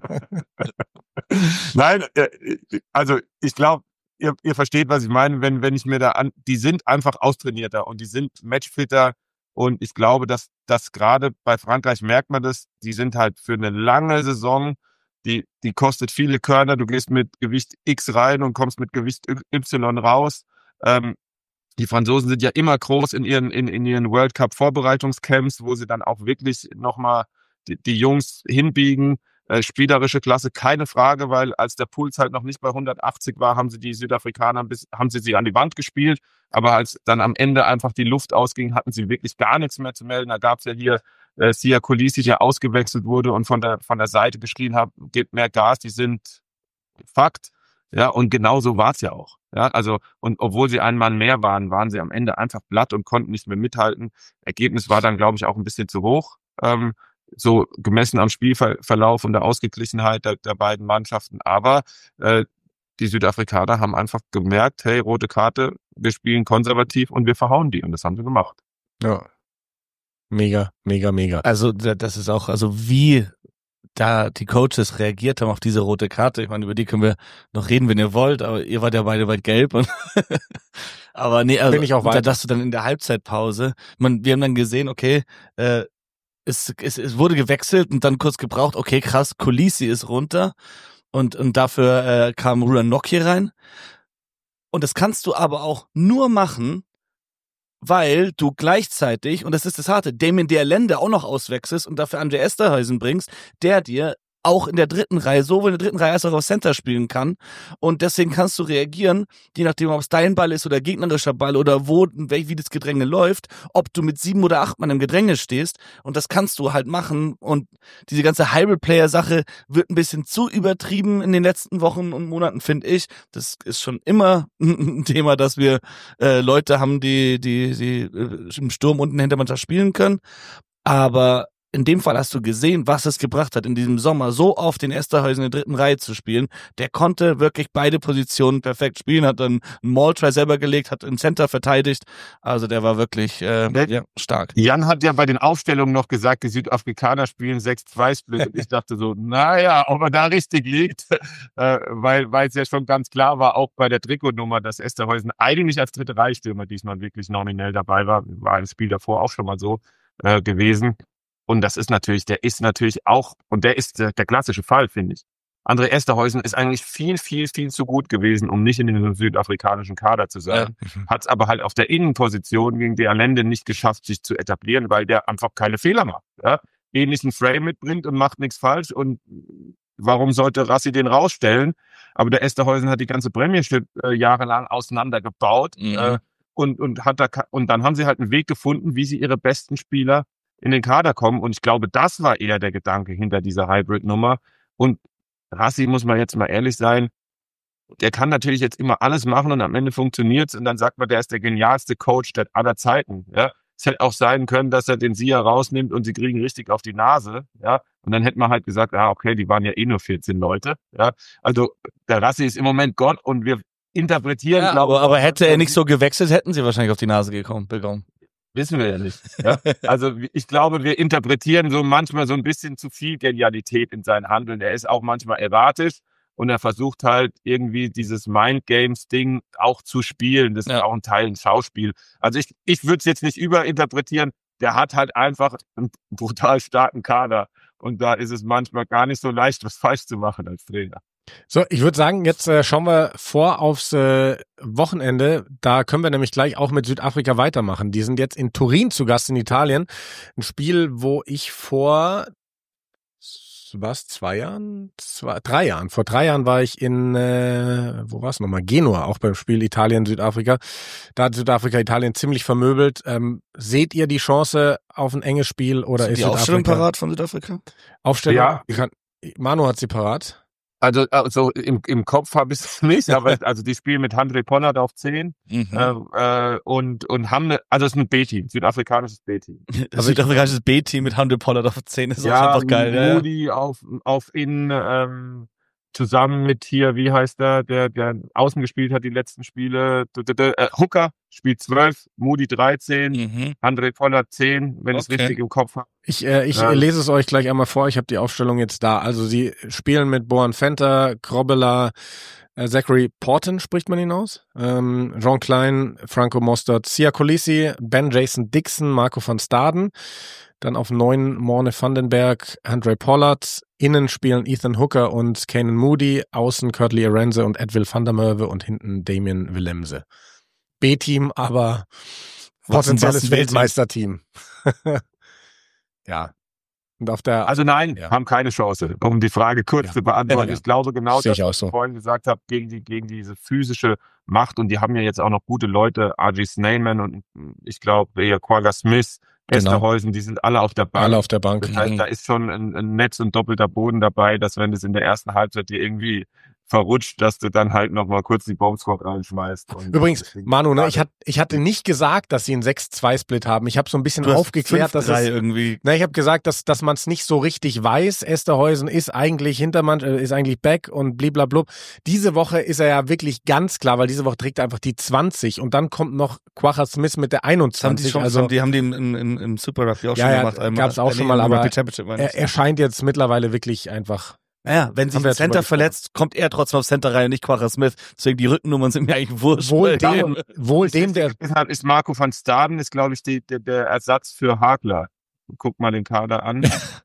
Nein, also ich glaube, ihr, ihr versteht, was ich meine, wenn, wenn ich mir da an, die sind einfach austrainierter und die sind matchfitter und ich glaube, dass das gerade bei Frankreich merkt man das, die sind halt für eine lange Saison, die, die kostet viele Körner, du gehst mit Gewicht X rein und kommst mit Gewicht Y raus. Ähm, Die Franzosen sind ja immer groß in ihren, in, in ihren World Cup Vorbereitungscamps, wo sie dann auch wirklich nochmal die, die Jungs hinbiegen. Äh, spielerische Klasse, keine Frage, weil als der Puls halt noch nicht bei hundertachtzig war, haben sie die Südafrikaner bis, haben sie sie an die Wand gespielt. Aber als dann am Ende einfach die Luft ausging, hatten sie wirklich gar nichts mehr zu melden. Da gab es ja hier äh, Siya Kolisi, der ausgewechselt wurde und von der, von der Seite geschrien hat, gebt mehr Gas, die sind Fakt. Ja, und genau so war es ja auch. Ja, also, und obwohl sie ein Mann mehr waren, waren sie am Ende einfach platt und konnten nicht mehr mithalten. Ergebnis war dann, glaube ich, auch ein bisschen zu hoch. Ähm, so gemessen am Spielverlauf und der Ausgeglichenheit der, der beiden Mannschaften. Aber äh, die Südafrikaner haben einfach gemerkt, hey, rote Karte, wir spielen konservativ und wir verhauen die. Und das haben sie gemacht. Ja. Mega, mega, mega. Also das ist auch, also wie da die Coaches reagiert haben auf diese rote Karte. Ich meine, über die können wir noch reden, wenn ihr wollt, aber ihr wart ja beide weit gelb. Und aber nee, also Bin ich auch weiter. dass du dann in der Halbzeitpause, man, wir haben dann gesehen, okay, äh, es, es, es wurde gewechselt und dann kurz gebraucht, okay, krass, Kolisi ist runter und, und dafür äh, kam Ruan Noki rein. Und das kannst du aber auch nur machen, weil du gleichzeitig, und das ist das Harte, Damien de Allende auch noch auswechselst und dafür André Esterhuizen bringst, der dir auch in der dritten Reihe, sowohl in der dritten Reihe als auch auf Center spielen kann. Und deswegen kannst du reagieren, je nachdem, ob es dein Ball ist oder gegnerischer Ball oder wo, wie das Gedränge läuft, ob du mit sieben oder acht Mann im Gedränge stehst. Und das kannst du halt machen. Und diese ganze Hybrid-Player-Sache wird ein bisschen zu übertrieben in den letzten Wochen und Monaten, finde ich. Das ist schon immer ein Thema, dass wir äh, Leute haben, die, die, die äh, im Sturm unten hinter Mannschaft spielen können. Aber in dem Fall hast du gesehen, was es gebracht hat, in diesem Sommer so oft den Esterhuizen in der dritten Reihe zu spielen. Der konnte wirklich beide Positionen perfekt spielen, hat dann einen Maul-Try selber gelegt, hat im Center verteidigt. Also der war wirklich äh, ja, stark. Jan hat ja bei den Aufstellungen noch gesagt, die Südafrikaner spielen sechs zwei Split. Und ich dachte so, naja, ob er da richtig liegt, äh, weil weil es ja schon ganz klar war, auch bei der Trikotnummer, dass Esterhuizen eigentlich als dritte Reihe-Stürmer diesmal wirklich nominell dabei war. War im Spiel davor auch schon mal so äh, gewesen. Und das ist natürlich, der ist natürlich auch, und der ist der, der klassische Fall, finde ich. André Esterhuizen ist eigentlich viel, viel, viel zu gut gewesen, um nicht in den südafrikanischen Kader zu sein. Ja. Hat es aber halt auf der Innenposition gegen de Allende nicht geschafft, sich zu etablieren, weil der einfach keine Fehler macht. Ja? Ähnlichen Frame mitbringt und macht nichts falsch. Und warum sollte Rassi den rausstellen? Aber der Esterhuizen hat die ganze Premiership äh, jahrelang auseinandergebaut. Mhm. Äh, und, und, hat da, und dann haben sie halt einen Weg gefunden, wie sie ihre besten Spieler in den Kader kommen. Und ich glaube, das war eher der Gedanke hinter dieser Hybrid-Nummer. Und Rassi, muss man jetzt mal ehrlich sein, der kann natürlich jetzt immer alles machen und am Ende funktioniert's und dann sagt man, der ist der genialste Coach der aller Zeiten. Ja, es hätte auch sein können, dass er den Siya rausnimmt und sie kriegen richtig auf die Nase. Ja, und dann hätte man halt gesagt, ah, okay, die waren ja eh nur vierzehn Leute. Ja, also der Rassi ist im Moment Gott und wir interpretieren. Ja, glaube, aber, aber hätte er nicht so gewechselt, hätten sie wahrscheinlich auf die Nase gekommen, bekommen. Wissen wir ja nicht. Ja? Also ich glaube, wir interpretieren so manchmal so ein bisschen zu viel Genialität in sein Handeln. Er ist auch manchmal erratisch und er versucht halt irgendwie dieses Mind-Games-Ding auch zu spielen. Das ja. ist auch ein Teil ein Schauspiel. Also ich, ich würde es jetzt nicht überinterpretieren. Der hat halt einfach einen brutal starken Kader. Und da ist es manchmal gar nicht so leicht, was falsch zu machen als Trainer. So, ich würde sagen, jetzt äh, schauen wir vor aufs äh, Wochenende. Da können wir nämlich gleich auch mit Südafrika weitermachen. Die sind jetzt in Turin zu Gast in Italien. Ein Spiel, wo ich vor was, zwei Jahren? Zwei, drei Jahren. Vor drei Jahren war ich in, äh, wo war es nochmal? Genua, auch beim Spiel Italien-Südafrika. Da hat Südafrika Italien ziemlich vermöbelt. Ähm, seht ihr die Chance auf ein enges Spiel oder Ist ist die Südafrika Aufstellung parat von Südafrika? Aufstellung? Ja. Kann, Manu hat sie parat. Also, also im, im Kopf habe ich es nicht, aber also die spielen mit Handré Pollard auf zehn Mhm. äh, äh, und, und haben eine, also es ist ein B-Team, südafrikanisches B-Team. Das südafrikanisches B-Team mit Handel Pollard auf zehn ist auch Ja, einfach geil. Ja, ja. Moody auf, auf Innen, ähm, zusammen mit hier, wie heißt der, der, der außen gespielt hat die letzten Spiele, D- d- d- äh, Hooker spielt zwölf, Moody dreizehn, Mhm. Handré Pollard zehn, wenn ich es Okay. richtig im Kopf habe. Ich, äh, ich Ja. äh, lese es euch gleich einmal vor. Ich habe die Aufstellung jetzt da. Also sie spielen mit Boan Fenter, Krobela, äh, Zachary Porten, spricht man ihn aus? Ähm, Jean Klein, Franco Mostert, Sia Colisi, Ben Jason Dixon, Marco van Staden. Dann auf neun Morne Vandenberg, Handré Pollard. Innen spielen Ethan Hooker und Kanan Moody. Außen Curtly Arenze und Edwil van der Merwe und hinten Damien Willemse. B-Team, aber Was ein- was potenzielles ein B-Team. Weltmeisterteam. Ja. Und auf der Also nein, Ja. haben keine Chance, um die Frage kurz Ja. zu beantworten. Ja, ja. Ich glaube genau, Sehe das, ich auch was so. ich vorhin gesagt habe, gegen die, gegen diese physische Macht, und die haben ja jetzt auch noch gute Leute, R G Sneyman und ich glaube, hier Quagga Smith, Genau. Esterhäusen, die sind alle auf der Bank. alle auf der Bank. Das heißt, Mhm. da ist schon ein, ein Netz und doppelter Boden dabei, dass wenn es in der ersten Halbzeit dir irgendwie verrutscht, dass du dann halt nochmal kurz die Bombsquad reinschmeißt. Und Übrigens, deswegen- Manu, ne, ich, hat, ich hatte nicht gesagt, dass sie einen sechs zwei Split haben. Ich habe so ein bisschen Du hast aufgeklärt, dass fünf drei es, irgendwie. na, ich habe gesagt, dass, dass man es nicht so richtig weiß. Esterhäusen ist eigentlich Hintermann, äh, ist eigentlich back und bliblablub. Diese Woche ist er ja wirklich ganz klar, weil diese Woche trägt er einfach die zwanzig und dann kommt noch Quagga Smith mit der Das haben die einundzwanzig. schon, also die haben die im, im, im Super Rugby auch Ja, schon ja, gemacht. einmal. gab's auch Äh, schon nee, mal, im aber Rugby Championship meine ich. er, er scheint jetzt mittlerweile wirklich einfach. Naja, wenn sich Haben wir ein jetzt drüber Center gesprochen. verletzt, kommt er trotzdem auf Center-Reihe, nicht Quagga Smith. Deswegen die Rückennummern sind mir eigentlich wurscht. Wohl bei dem, dem. wohl dem, der Deshalb ist Marco van Staden, ist glaube ich die, der, der Ersatz für Hagler. Guck mal den Kader an.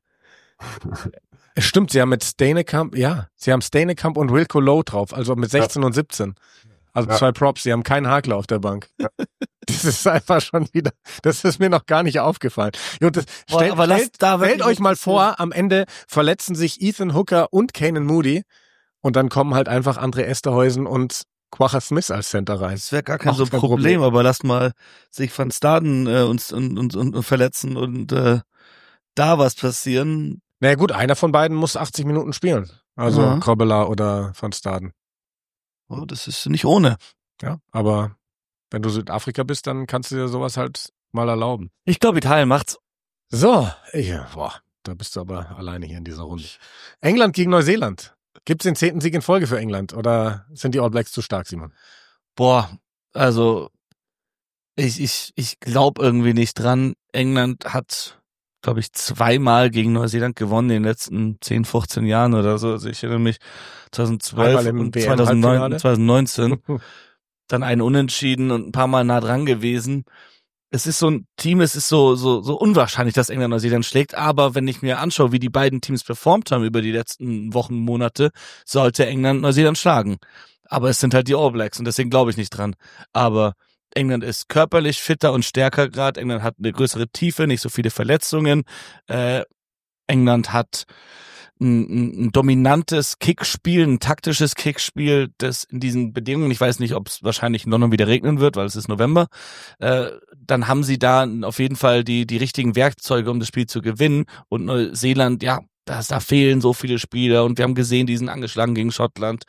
Stimmt, sie haben mit Steinekamp, ja, sie haben Steinekamp und Wilco Low drauf, also mit sechzehn und siebzehn. Also Ja. zwei Props, sie haben keinen Hakler auf der Bank. Das ist einfach schon wieder, das ist mir noch gar nicht aufgefallen. Jo, das, Boah, stellt, aber lasst stellt, da wirklich stellt euch mal interessieren. vor, am Ende verletzen sich Ethan Hooker und Kanan Moody und dann kommen halt einfach André Esterhäusen und Quagga Smith als Center rein. Das wäre gar kein Auch so kein Problem, Problem. aber lasst mal sich Van Staden äh, uns und, und, und, und verletzen und äh, da was passieren. Naja gut, einer von beiden muss achtzig Minuten spielen. Also Ja. Krobela oder Van Staden. Oh, das ist nicht ohne. Ja, aber wenn du Südafrika bist, dann kannst du dir sowas halt mal erlauben. Ich glaube, Italien macht's. So, ich, boah, da bist du aber alleine hier in dieser Runde. England gegen Neuseeland. Gibt's den zehnten Sieg in Folge für England oder sind die All Blacks zu stark, Simon? Boah, also ich, ich, ich glaube irgendwie nicht dran. England hat, glaube ich, zweimal gegen Neuseeland gewonnen in den letzten zehn, fünfzehn Jahren oder so. Also ich erinnere mich zweitausendzwölf Einmal im und W M-Halbfinale. zweitausendneun, zweitausendneunzehn. Dann einen Unentschieden und ein paar Mal nah dran gewesen. Es ist so ein Team, es ist so, so, so unwahrscheinlich, dass England Neuseeland schlägt. Aber wenn ich mir anschaue, wie die beiden Teams performt haben über die letzten Wochen, Monate, sollte England Neuseeland schlagen. Aber es sind halt die All Blacks und deswegen glaube ich nicht dran. Aber England ist körperlich fitter und stärker gerade. England hat eine größere Tiefe, nicht so viele Verletzungen. Äh, England hat ein, ein, ein dominantes Kickspiel, ein taktisches Kickspiel, das in diesen Bedingungen, ich weiß nicht, ob es wahrscheinlich in London wieder regnen wird, weil es ist November, äh, dann haben sie da auf jeden Fall die, die richtigen Werkzeuge, um das Spiel zu gewinnen. Und Neuseeland, ja, da, da fehlen so viele Spieler und wir haben gesehen, die sind angeschlagen gegen Schottland.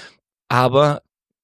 Aber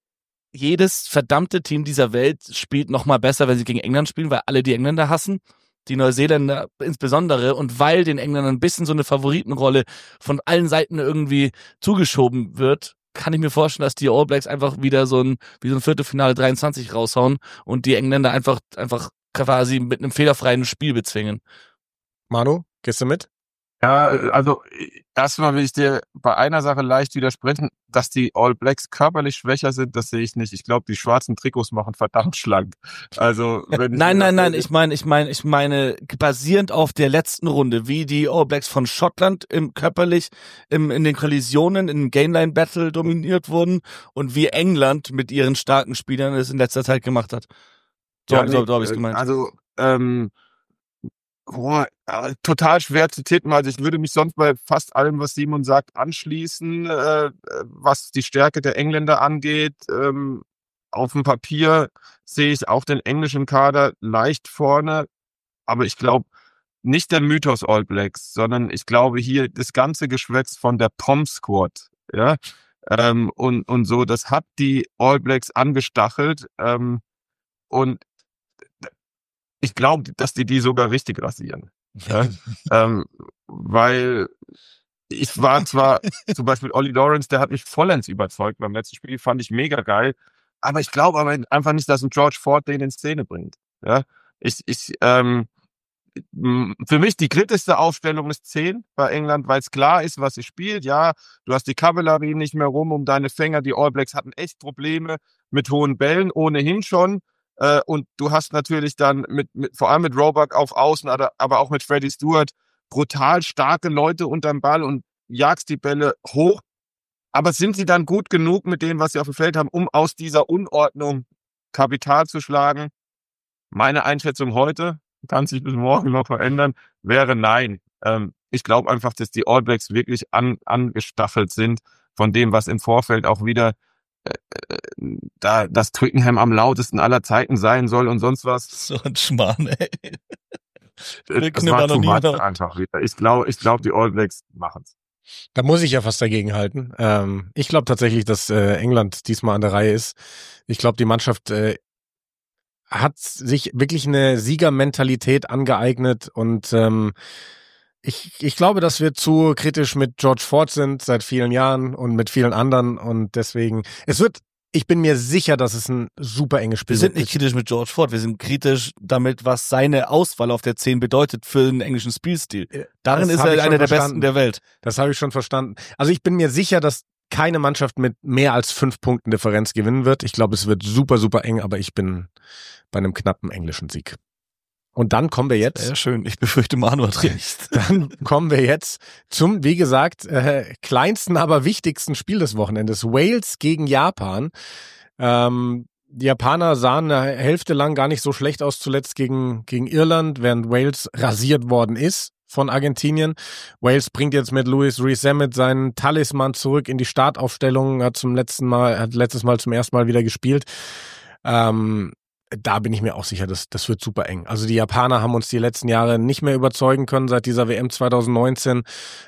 jedes verdammte Team dieser Welt spielt noch mal besser, wenn sie gegen England spielen, weil alle die Engländer hassen. Die Neuseeländer insbesondere, und weil den Engländern ein bisschen so eine Favoritenrolle von allen Seiten irgendwie zugeschoben wird, kann ich mir vorstellen, dass die All Blacks einfach wieder so ein, wie so ein Viertelfinale dreiundzwanzig raushauen und die Engländer einfach, einfach quasi mit einem fehlerfreien Spiel bezwingen. Manu, gehst du mit? Ja, also erstmal will ich dir bei einer Sache leicht widersprechen, dass die All Blacks körperlich schwächer sind, das sehe ich nicht. Ich glaube, die schwarzen Trikots machen verdammt schlank. Also wenn ich Nein, mir nein, das- nein, ich meine, ich meine, ich meine, basierend auf der letzten Runde, wie die All Blacks von Schottland im körperlich im, in den Kollisionen, im Gainline Battle dominiert wurden und wie England mit ihren starken Spielern es in letzter Zeit gemacht hat. So, Ja, so, nee, so habe ich es gemeint. Also ähm, boah, äh, total schwer zu tippen. Also ich würde mich sonst bei fast allem, was Simon sagt, anschließen, äh, was die Stärke der Engländer angeht. Ähm, auf dem Papier sehe ich auch den englischen Kader leicht vorne, aber ich glaube nicht der Mythos All Blacks, sondern ich glaube hier das ganze Geschwätz von der Pom Squad, ja, ähm, und und so, das hat die All Blacks angestachelt, ähm, und ich glaube, dass die die sogar richtig rasieren. Ja? ähm, weil ich war zwar zum Beispiel Ollie Lawrence, der hat mich vollends überzeugt beim letzten Spiel, fand ich mega geil, aber ich glaube aber einfach nicht, dass ein George Ford den in Szene bringt. Ja? Ich, ich, ähm, für mich die kritischste Aufstellung ist zehn bei England, weil es klar ist, was sie spielt. Ja, du hast die Kavallerie nicht mehr rum um deine Fänger. Die All Blacks hatten echt Probleme mit hohen Bällen, ohnehin schon. Äh, und du hast natürlich dann mit, mit vor allem mit Roebuck auf Außen, aber, aber auch mit Freddie Stewart brutal starke Leute unterm Ball und jagst die Bälle hoch. Aber sind sie dann gut genug mit dem, was sie auf dem Feld haben, um aus dieser Unordnung Kapital zu schlagen? Meine Einschätzung heute, kann sich bis morgen noch verändern, wäre nein. Ähm, ich glaube einfach, dass die All Blacks wirklich an, angestachelt sind von dem, was im Vorfeld auch wieder äh, äh, da das Twickenham am lautesten aller Zeiten sein soll und sonst was. So ein Schmarrn, ey. Das war zu much einfach wieder. Ich glaube, ich glaube, die All Blacks machen's. Da muss ich ja fast dagegen halten. Ähm, ich glaube tatsächlich, dass äh, England diesmal an der Reihe ist. Ich glaube, die Mannschaft äh, hat sich wirklich eine Siegermentalität angeeignet und ähm, ich, ich glaube, dass wir zu kritisch mit George Ford sind seit vielen Jahren und mit vielen anderen und deswegen, es wird, ich bin mir sicher, dass es ein super enges Spiel Wir sind wird. nicht kritisch mit George Ford, wir sind kritisch damit, was seine Auswahl auf der zehn bedeutet für den englischen Spielstil. Darin Das ist hab er ich einer schon der verstanden. Besten der Welt. Das habe ich schon verstanden. Also ich bin mir sicher, dass keine Mannschaft mit mehr als fünf Punkten Differenz gewinnen wird. Ich glaube, es wird super, super eng, aber ich bin bei einem knappen englischen Sieg. Und dann kommen wir jetzt. Sehr schön. Ich befürchte, Manu hat recht. Dann kommen wir jetzt zum, wie gesagt, äh, kleinsten, aber wichtigsten Spiel des Wochenendes. Wales gegen Japan. Ähm, die Japaner sahen eine Hälfte lang gar nicht so schlecht aus zuletzt gegen, gegen Irland, während Wales rasiert worden ist von Argentinien. Wales bringt jetzt mit Louis Rees-Zammit seinen Talisman zurück in die Startaufstellung, hat zum letzten Mal, hat letztes Mal zum ersten Mal wieder gespielt. Ähm, da bin ich mir auch sicher, das, das wird super eng. Also die Japaner haben uns die letzten Jahre nicht mehr überzeugen können seit dieser W M zwanzig neunzehn.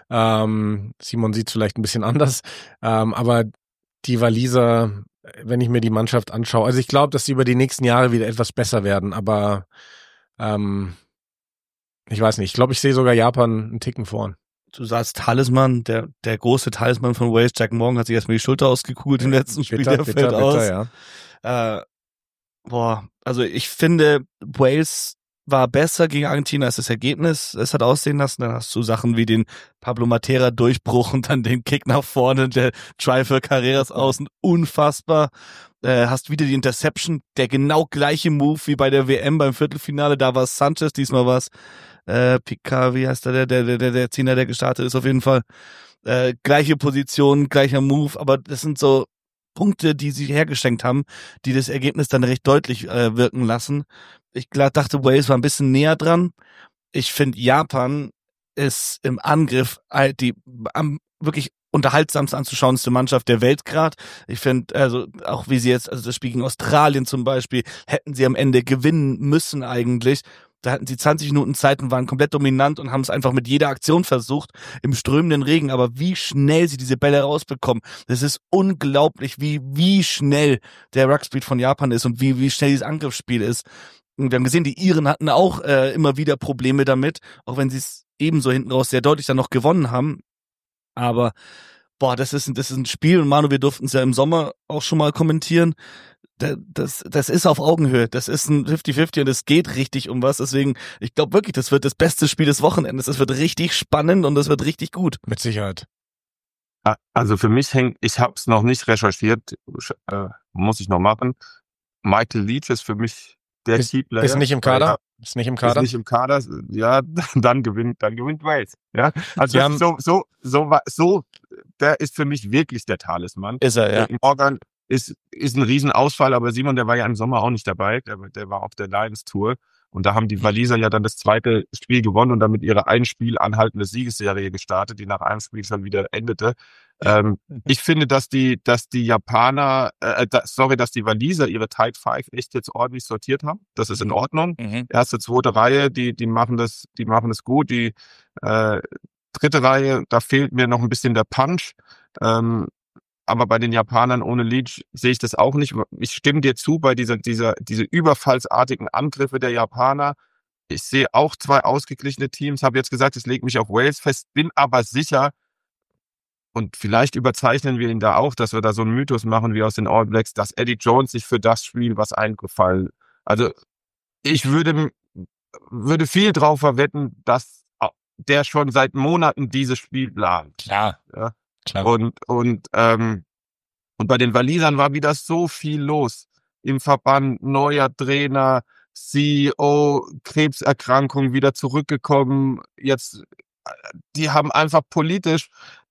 Ähm, Simon sieht es vielleicht ein bisschen anders, ähm, aber die Waliser, wenn ich mir die Mannschaft anschaue, also ich glaube, dass sie über die nächsten Jahre wieder etwas besser werden, aber ähm, ich weiß nicht, ich glaube, ich sehe sogar Japan einen Ticken vorn. Du sagst Talisman, der, der große Talisman von Wales, Jack Morgan, hat sich erstmal die Schulter ausgekugelt im letzten Spiel, bitter, der bitter, fällt bitter, aus. ja. Äh, boah, also ich finde, Wales war besser gegen Argentinien als das Ergebnis es hat aussehen lassen. Dann hast du Sachen wie den Pablo Matera Durchbruch und dann den Kick nach vorne, der Try für Carreras außen, unfassbar. Äh, hast wieder die Interception, der genau gleiche Move wie bei der W M beim Viertelfinale, da war es Sanchez, diesmal war es äh, Picard, wie heißt der, der, der, der, der Zehner, der gestartet ist auf jeden Fall. Äh, gleiche Position, gleicher Move, aber das sind so Punkte, die sie hergeschenkt haben, die das Ergebnis dann recht deutlich äh, wirken lassen. Ich dachte, Wales war ein bisschen näher dran. Ich finde, Japan ist im Angriff halt die am wirklich unterhaltsamste anzuschauendste Mannschaft der Welt gerade. Ich finde, also auch wie sie jetzt, also das Spiel gegen Australien zum Beispiel, hätten sie am Ende gewinnen müssen eigentlich. Da hatten sie zwanzig Minuten Zeit und waren komplett dominant und haben es einfach mit jeder Aktion versucht, im strömenden Regen. Aber wie schnell sie diese Bälle rausbekommen, das ist unglaublich, wie wie schnell der Ruckspeed von Japan ist und wie wie schnell dieses Angriffsspiel ist. Und wir haben gesehen, die Iren hatten auch äh, immer wieder Probleme damit, auch wenn sie es ebenso hinten raus sehr deutlich dann noch gewonnen haben. Aber boah, das ist, das ist ein Spiel, und Manu, wir durften es ja im Sommer auch schon mal kommentieren. Das, das ist auf Augenhöhe. Das ist ein fünfzig fünfzig und es geht richtig um was. Deswegen, ich glaube wirklich, das wird das beste Spiel des Wochenendes. Es wird richtig spannend und es wird richtig gut. Mit Sicherheit. Also für mich hängt, ich habe es noch nicht recherchiert, äh, muss ich noch machen. Michael Leach ist für mich der Ist, Keyplayer. ist nicht im Kader? Ist nicht im Kader? Ist nicht im Kader. Ja, dann gewinnt, dann gewinnt Wales. Ja, also Wir haben- so, so, so, so, der ist für mich wirklich der Talisman. Ist er, ja. Jack Morgan ist, ist ein Riesenausfall, aber Simon, der war ja im Sommer auch nicht dabei. Der, der war auf der Lions Tour. Und da haben die Waliser ja dann das zweite Spiel gewonnen und damit ihre ein Spiel anhaltende Siegesserie gestartet, die nach einem Spiel schon wieder endete. Ähm, ich finde, dass die, dass die Japaner, äh, da, sorry, dass die Waliser ihre Tide Five echt jetzt ordentlich sortiert haben. Das ist in Ordnung. Mhm. Erste, zweite Reihe, die, die machen das, die machen das gut. Die äh, dritte Reihe, da fehlt mir noch ein bisschen der Punch. Ähm, aber bei den Japanern ohne Leach sehe ich das auch nicht. Ich stimme dir zu bei dieser, dieser, diese überfallsartigen Angriffe der Japaner. Ich sehe auch zwei ausgeglichene Teams. Habe jetzt gesagt, es legt mich auf Wales fest, bin aber sicher, und vielleicht überzeichnen wir ihn da auch, dass wir da so einen Mythos machen wie aus den All Blacks, dass Eddie Jones sich für das Spiel was eingefallen. Also ich würde, würde viel drauf verwetten, dass der schon seit Monaten dieses Spiel plant. Klar, ja. Klar. Und, und, ähm, und bei den Walisern war wieder so viel los. Im Verband, neuer Trainer, C E O, Krebserkrankung, wieder zurückgekommen. Jetzt, die haben einfach politisch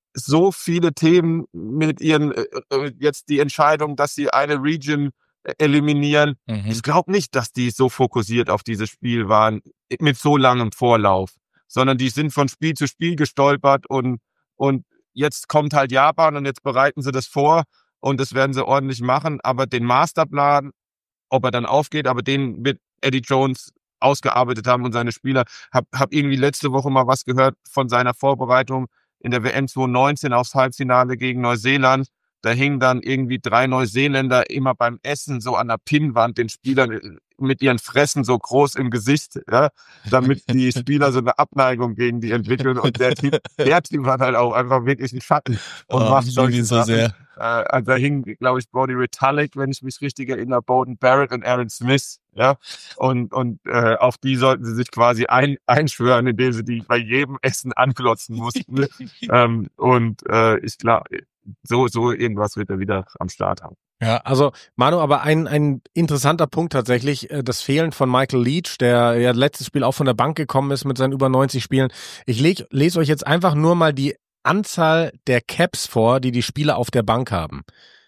so viele Themen mit ihren, äh, jetzt die Entscheidung, dass sie eine Region eliminieren. Mhm. Ich glaube nicht, dass die so fokussiert auf dieses Spiel waren, mit so langem Vorlauf, sondern die sind von Spiel zu Spiel gestolpert und, und jetzt kommt halt Japan und jetzt bereiten sie das vor und das werden sie ordentlich machen, aber den Masterplan, ob er dann aufgeht, aber den wird Eddie Jones ausgearbeitet haben und seine Spieler. Hab, hab irgendwie letzte Woche mal was gehört von seiner Vorbereitung in der W M zwanzig neunzehn aufs Halbfinale gegen Neuseeland. Da hingen dann irgendwie drei Neuseeländer immer beim Essen so an der Pinnwand den Spielern mit ihren Fressen so groß im Gesicht, ja, damit die Spieler so eine Abneigung gegen die entwickeln. Und der Typ, der Typ hat halt auch einfach wirklich einen Schatten und oh, macht ich solche liebe ihn so Sachen. sehr. Äh, also da hing, glaube ich, Brody Retallick, wenn ich mich richtig erinnere, Bowden Barrett und Aaron Smith, ja. Und, und äh, auf die sollten sie sich quasi ein, einschwören, indem sie die bei jedem Essen anklotzen mussten. ähm, und äh, ich glaube, so, so irgendwas wird er wieder am Start haben. Ja, also Manu, aber ein, ein interessanter Punkt tatsächlich, das Fehlen von Michael Leach, der ja letztes Spiel auch von der Bank gekommen ist mit seinen über neunzig Spielen. Ich leg, lese euch jetzt einfach nur mal die Anzahl der Caps vor, die die Spieler auf der Bank haben.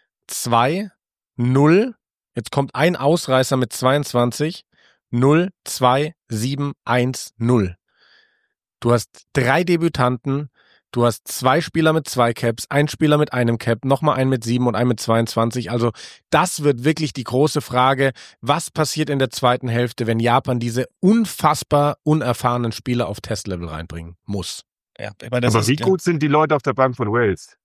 Zwei, null, jetzt kommt ein Ausreißer mit zweiundzwanzig, null, zwei, sieben, eins, null. Du hast drei Debütanten, du hast zwei Spieler mit zwei Caps, ein Spieler mit einem Cap, nochmal einen mit sieben und einen mit zweiundzwanzig. Also das wird wirklich die große Frage, was passiert in der zweiten Hälfte, wenn Japan diese unfassbar unerfahrenen Spieler auf Testlevel reinbringen muss. Ja, ich meine, das Aber ist, wie gut sind die Leute auf der Bank von Wales?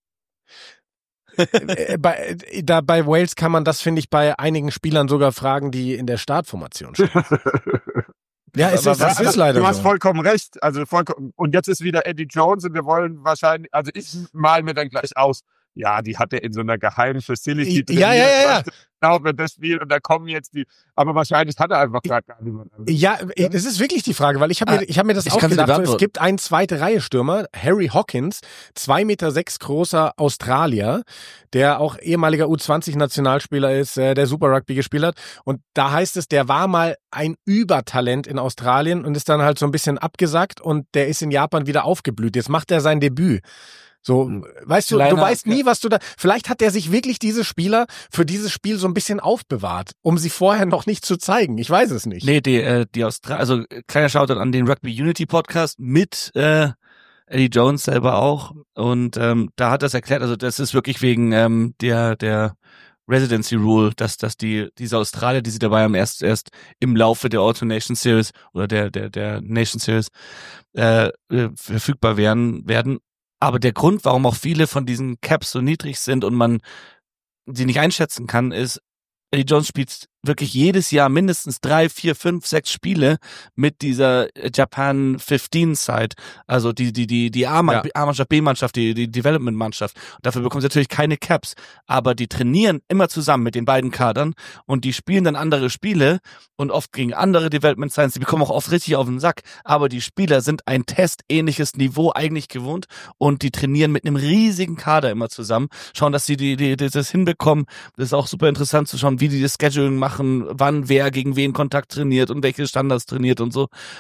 äh, bei, da, bei Wales kann man das, finde ich, bei einigen Spielern sogar fragen, die in der Startformation stehen. Ja, es ist, es ist leider Du hast so. vollkommen recht. Also vollkommen, und jetzt ist wieder Eddie Jones und wir wollen wahrscheinlich, also ich mal mir dann gleich aus, ja, die hat er in so einer geheimen Facility drin. Ja, ja, ja, ja. Genau, wenn das Spiel und da kommen jetzt die, aber wahrscheinlich hat er einfach gerade gar niemand. Ja, das ist wirklich die Frage, weil ich habe mir, ich hab mir das Ich auch kann sie gedacht, so, es beantworten. gibt einen zweite Reihe Stürmer, Harry Hawkins, zwei Meter sechs großer Australier, der auch ehemaliger U zwanzig Nationalspieler ist, äh, der Super Rugby gespielt hat. Und da heißt es, der war mal ein Übertalent in Australien und ist dann halt so ein bisschen abgesackt und der ist in Japan wieder aufgeblüht. Jetzt macht er sein Debüt. So, weißt du, Kleiner- du weißt nie, was du da, vielleicht hat er sich wirklich diese Spieler für dieses Spiel so ein bisschen aufbewahrt, um sie vorher noch nicht zu zeigen. Ich weiß es nicht. Nee, die, äh, die Austra also kleiner Shoutout an den Rugby Unity Podcast mit äh, Eddie Jones selber auch. Und ähm, da hat das erklärt, also das ist wirklich wegen ähm, der der Residency Rule, dass dass die diese Australier, die sie dabei haben, erst erst im Laufe der Auto Nation Series oder der der der Nation Series äh, äh, verfügbar werden werden. Aber der Grund, warum auch viele von diesen Caps so niedrig sind und man sie nicht einschätzen kann, ist, Eddie Jones spielt wirklich jedes Jahr mindestens drei, vier, fünf, sechs Spiele mit dieser Japan fünfzehn Side, also die die die die A-Mannschaft, Ja. A-Mannschaft, B-Mannschaft, die die Development-Mannschaft. Dafür bekommen sie natürlich keine Caps, aber die trainieren immer zusammen mit den beiden Kadern und die spielen dann andere Spiele und oft gegen andere Development Sides. Die bekommen auch oft richtig auf den Sack, aber die Spieler sind ein Test-ähnliches Niveau eigentlich gewohnt und die trainieren mit einem riesigen Kader immer zusammen, schauen, dass sie die, die, die das hinbekommen. Das ist auch super interessant zu schauen, wie die das Scheduling machen, wann wer gegen wen Kontakt trainiert und welche Standards trainiert und so.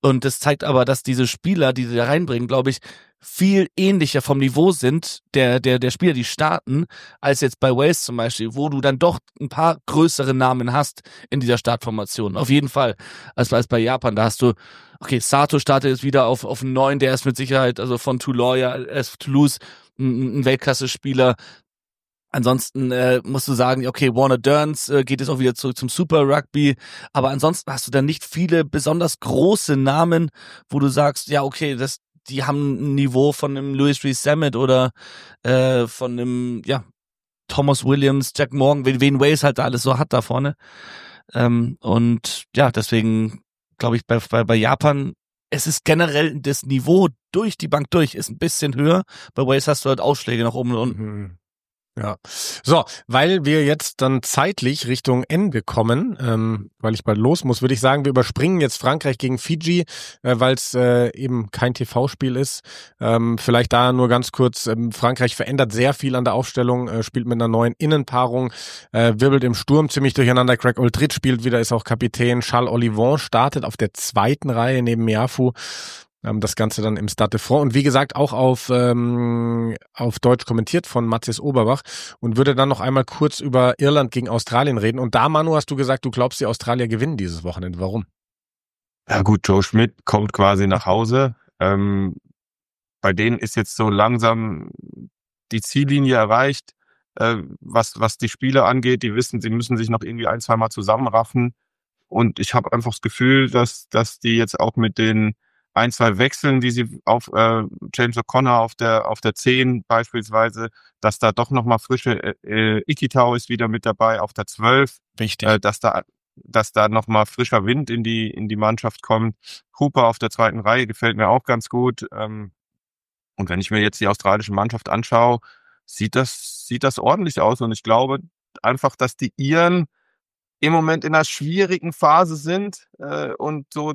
Und das zeigt aber, dass diese Spieler, die sie da reinbringen, glaube ich, viel ähnlicher vom Niveau sind, der, der, der Spieler, die starten, als jetzt bei Wales zum Beispiel, wo du dann doch ein paar größere Namen hast in dieser Startformation. Auf jeden Fall. Als, als bei Japan, da hast du, okay, Sato startet jetzt wieder auf, auf einen neuen, der ist mit Sicherheit, also von Toulouse, ja, Toulouse, ein, ein Weltklasse-Spieler. Ansonsten äh, musst du sagen, okay, Warner Durns äh, geht jetzt auch wieder zurück zum Super Rugby, aber ansonsten hast du dann nicht viele besonders große Namen, wo du sagst, ja, okay, das, die haben ein Niveau von einem Louis Rees-Zammit oder äh, von einem, ja, Thomas Williams, Jack Morgan, wen, wen Wales halt da alles so hat da vorne. Ähm, und ja, deswegen glaube ich, bei, bei, bei Japan, es ist generell das Niveau durch die Bank durch, ist ein bisschen höher. Bei Wales hast du halt Ausschläge nach oben und unten. Mhm. Ja, so, weil wir jetzt dann zeitlich Richtung Ende kommen, ähm, weil ich bald los muss, würde ich sagen, wir überspringen jetzt Frankreich gegen Fiji, äh, weil es äh, eben kein T V-Spiel ist. Ähm, vielleicht da nur ganz kurz, ähm, Frankreich verändert sehr viel an der Aufstellung, äh, spielt mit einer neuen Innenpaarung, äh, wirbelt im Sturm ziemlich durcheinander. Craig Oldrit spielt wieder, ist auch Kapitän. Charles Olivon startet auf der zweiten Reihe neben Miafu. Das Ganze dann im Stade de France und wie gesagt auch auf ähm, auf Deutsch kommentiert von Matthias Oberbach und würde dann noch einmal kurz über Irland gegen Australien reden. Und da, Manu, hast du gesagt, du glaubst, die Australier gewinnen dieses Wochenende. Warum? Ja gut, Joe Schmidt kommt quasi nach Hause. Ähm, bei denen ist jetzt so langsam die Ziellinie erreicht, äh, was was die Spieler angeht. Die wissen, sie müssen sich noch irgendwie ein, zwei Mal zusammenraffen. Und ich habe einfach das Gefühl, dass dass die jetzt auch mit den ein, zwei Wechseln, die sie auf äh, James O'Connor auf der auf der zehn beispielsweise, dass da doch nochmal frische äh, Ikitau ist wieder mit dabei auf der zwölf. Wichtig. Äh, dass da dass da nochmal frischer Wind in die in die Mannschaft kommt. Cooper auf der zweiten Reihe gefällt mir auch ganz gut. Ähm, und wenn ich mir jetzt die australische Mannschaft anschaue, sieht das sieht das ordentlich aus. Und ich glaube einfach, dass die Iren im Moment in einer schwierigen Phase sind äh, und so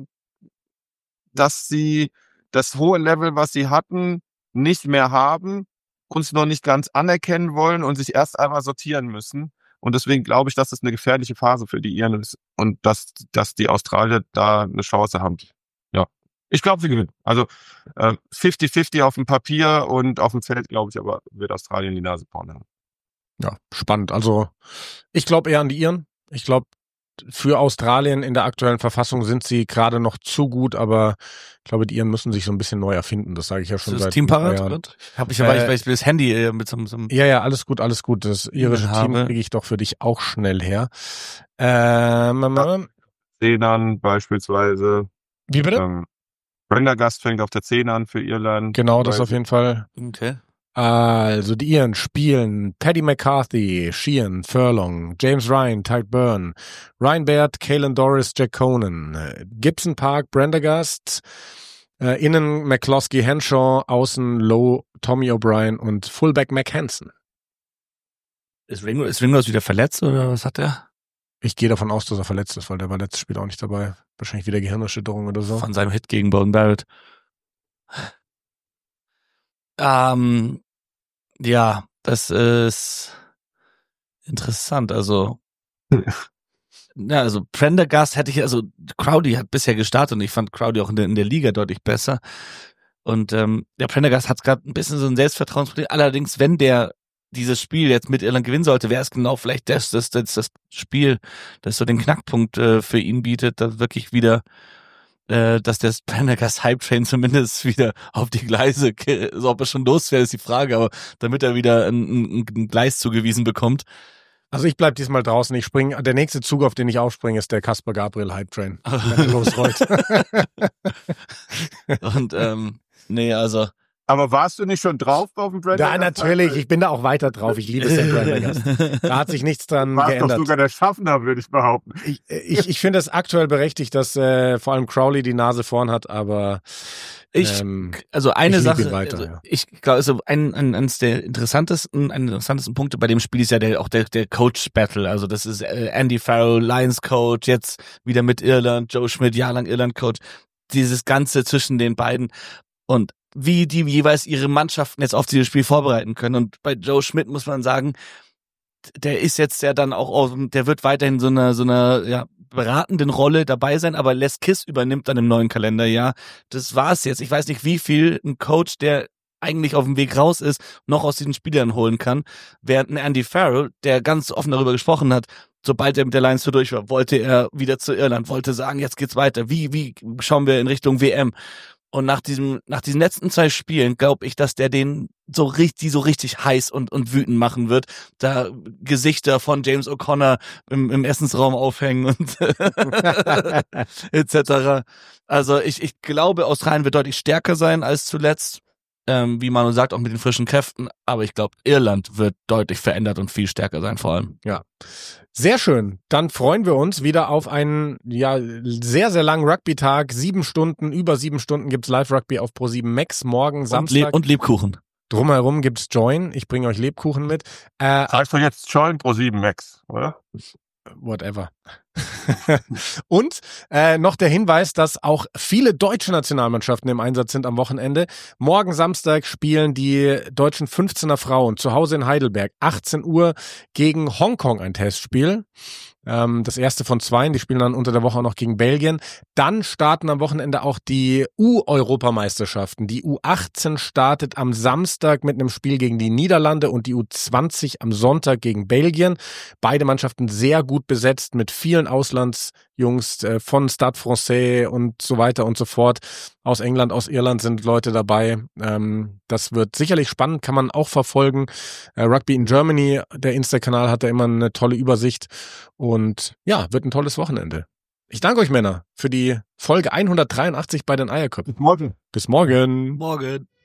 dass sie das hohe Level, was sie hatten, nicht mehr haben, uns noch nicht ganz anerkennen wollen und sich erst einmal sortieren müssen. Und deswegen glaube ich, dass das eine gefährliche Phase für die Iren ist und dass, dass die Australier da eine Chance haben. Ja, ich glaube, sie gewinnen. Also äh, fünfzig fünfzig auf dem Papier und auf dem Feld, glaube ich, aber wird Australien die Nase vorne haben. Ja, spannend. Also ich glaube eher an die Iren. Ich glaube, für Australien in der aktuellen Verfassung sind sie gerade noch zu gut, aber ich glaube, die Iren müssen sich so ein bisschen neu erfinden. Das sage ich ja schon ist seit das Team parat? Jahren. Habe ich ja, äh, weil ich das Handy äh, mit so einem... Ja, ja, alles gut, alles gut. Das irische Team kriege ich doch für dich auch schnell her. Ähm, ähm, Zehnern beispielsweise. Wie bitte? Ähm, Prendergast fängt auf der zehn an für Irland. Genau, das auf jeden Fall. Okay. Also die Iren spielen Paddy McCarthy, Sheehan, Furlong, James Ryan, Tyke Byrne, Ryan Baird, Caelan Doris, Jack Conan, Gibson Park, Prendergast, äh, innen McCloskey, Henshaw, außen Lowe, Tommy O'Brien und Fullback Mac Hansen. Ist Ringo, ist Ringo wieder verletzt oder was hat er? Ich gehe davon aus, dass er verletzt ist, weil der war letztes Spiel auch nicht dabei. Wahrscheinlich wieder Gehirnerschütterung oder so. Von seinem Hit gegen Beauden Barrett. Ähm, ja, das ist interessant. Also, ja, also Prendergast hätte ich, also Crowdy hat bisher gestartet und ich fand Crowdy auch in der, in der Liga deutlich besser. Und ähm, der Prendergast hat gerade ein bisschen so ein Selbstvertrauensproblem. Allerdings, wenn der dieses Spiel jetzt mit Irland gewinnen sollte, wäre es genau vielleicht das, das, das, das Spiel, das so den Knackpunkt äh, für ihn bietet, dass wirklich wieder dass der Prendergast Hype Train zumindest wieder auf die Gleise, also ob er schon losfährt, ist die Frage, aber damit er wieder ein, ein, ein Gleis zugewiesen bekommt. Also ich bleib diesmal draußen, ich springe, der nächste Zug, auf den ich aufspringe, ist der Kasper Gabriel Hype Train, wenn er losrollt. Und ähm, nee, also aber warst du nicht schon drauf auf dem Prendergast? Ja, natürlich. Ich bin da auch weiter drauf. Ich liebe es, den Prendergast. Da hat sich nichts dran warst geändert. Doch sogar der Schaffner, würde ich behaupten. Ich, ich, ich finde es aktuell berechtigt, dass äh, vor allem Crowley die Nase vorn hat, aber ich, ähm, also eine ich Sache, weiter, also ja. ich glaube, also ein, ein, eines der interessantesten, ein interessantesten Punkte bei dem Spiel ist ja der, auch der, der Coach-Battle. Also das ist äh, Andy Farrell, Lions-Coach, jetzt wieder mit Irland, Joe Schmidt, jahrelang Irland-Coach. Dieses Ganze zwischen den beiden und wie die jeweils ihre Mannschaften jetzt auf dieses Spiel vorbereiten können. Und bei Joe Schmidt muss man sagen, der ist jetzt ja dann auch, auf, der wird weiterhin so eine, so eine, ja, beratenden Rolle dabei sein, aber Les Kiss übernimmt dann im neuen Kalenderjahr. Das war's jetzt. Ich weiß nicht, wie viel ein Coach, der eigentlich auf dem Weg raus ist, noch aus diesen Spielern holen kann. Während ein Andy Farrell, der ganz offen darüber gesprochen hat, sobald er mit der Lions so durch war, wollte er wieder zu Irland, wollte sagen, jetzt geht's weiter. Wie, wie schauen wir in Richtung W M? Und nach diesem, nach diesen letzten zwei Spielen glaube ich, dass der den so richtig, die so richtig heiß und, und wütend machen wird. Da Gesichter von James O'Connor im, im Essensraum aufhängen und et cetera. Also ich, ich glaube, Australien wird deutlich stärker sein als zuletzt. Ähm, wie Manu sagt, auch mit den frischen Kräften. Aber ich glaube, Irland wird deutlich verändert und viel stärker sein vor allem. Ja. Sehr schön. Dann freuen wir uns wieder auf einen ja sehr, sehr langen Rugby-Tag. Sieben Stunden, über sieben Stunden gibt's Live-Rugby auf ProSieben Max. Morgen Samstag. Und, Le- und Lebkuchen. Drumherum gibt's Join. Ich bringe euch Lebkuchen mit. Äh, Sagst du jetzt Join ProSieben Max, oder? Whatever. Und äh, noch der Hinweis, dass auch viele deutsche Nationalmannschaften im Einsatz sind am Wochenende. Morgen Samstag spielen die deutschen fünfzehner Frauen zu Hause in Heidelberg. achtzehn Uhr gegen Hongkong ein Testspiel. Ähm, das erste von zweien. Die spielen dann unter der Woche auch noch gegen Belgien. Dann starten am Wochenende auch die U-Europameisterschaften. Die U achtzehn startet am Samstag mit einem Spiel gegen die Niederlande und die U zwanzig am Sonntag gegen Belgien. Beide Mannschaften sehr gut besetzt mit vielen Auslandsjungs äh, von Stade Français und so weiter und so fort. Aus England, aus Irland sind Leute dabei. Ähm, das wird sicherlich spannend, kann man auch verfolgen. Äh, Rugby in Germany, der Insta-Kanal hat da immer eine tolle Übersicht. Und ja, wird ein tolles Wochenende. Ich danke euch, Männer, für die Folge hundertdreiundachtzig bei den Eierköpfen. Bis morgen. Bis morgen. Morgen.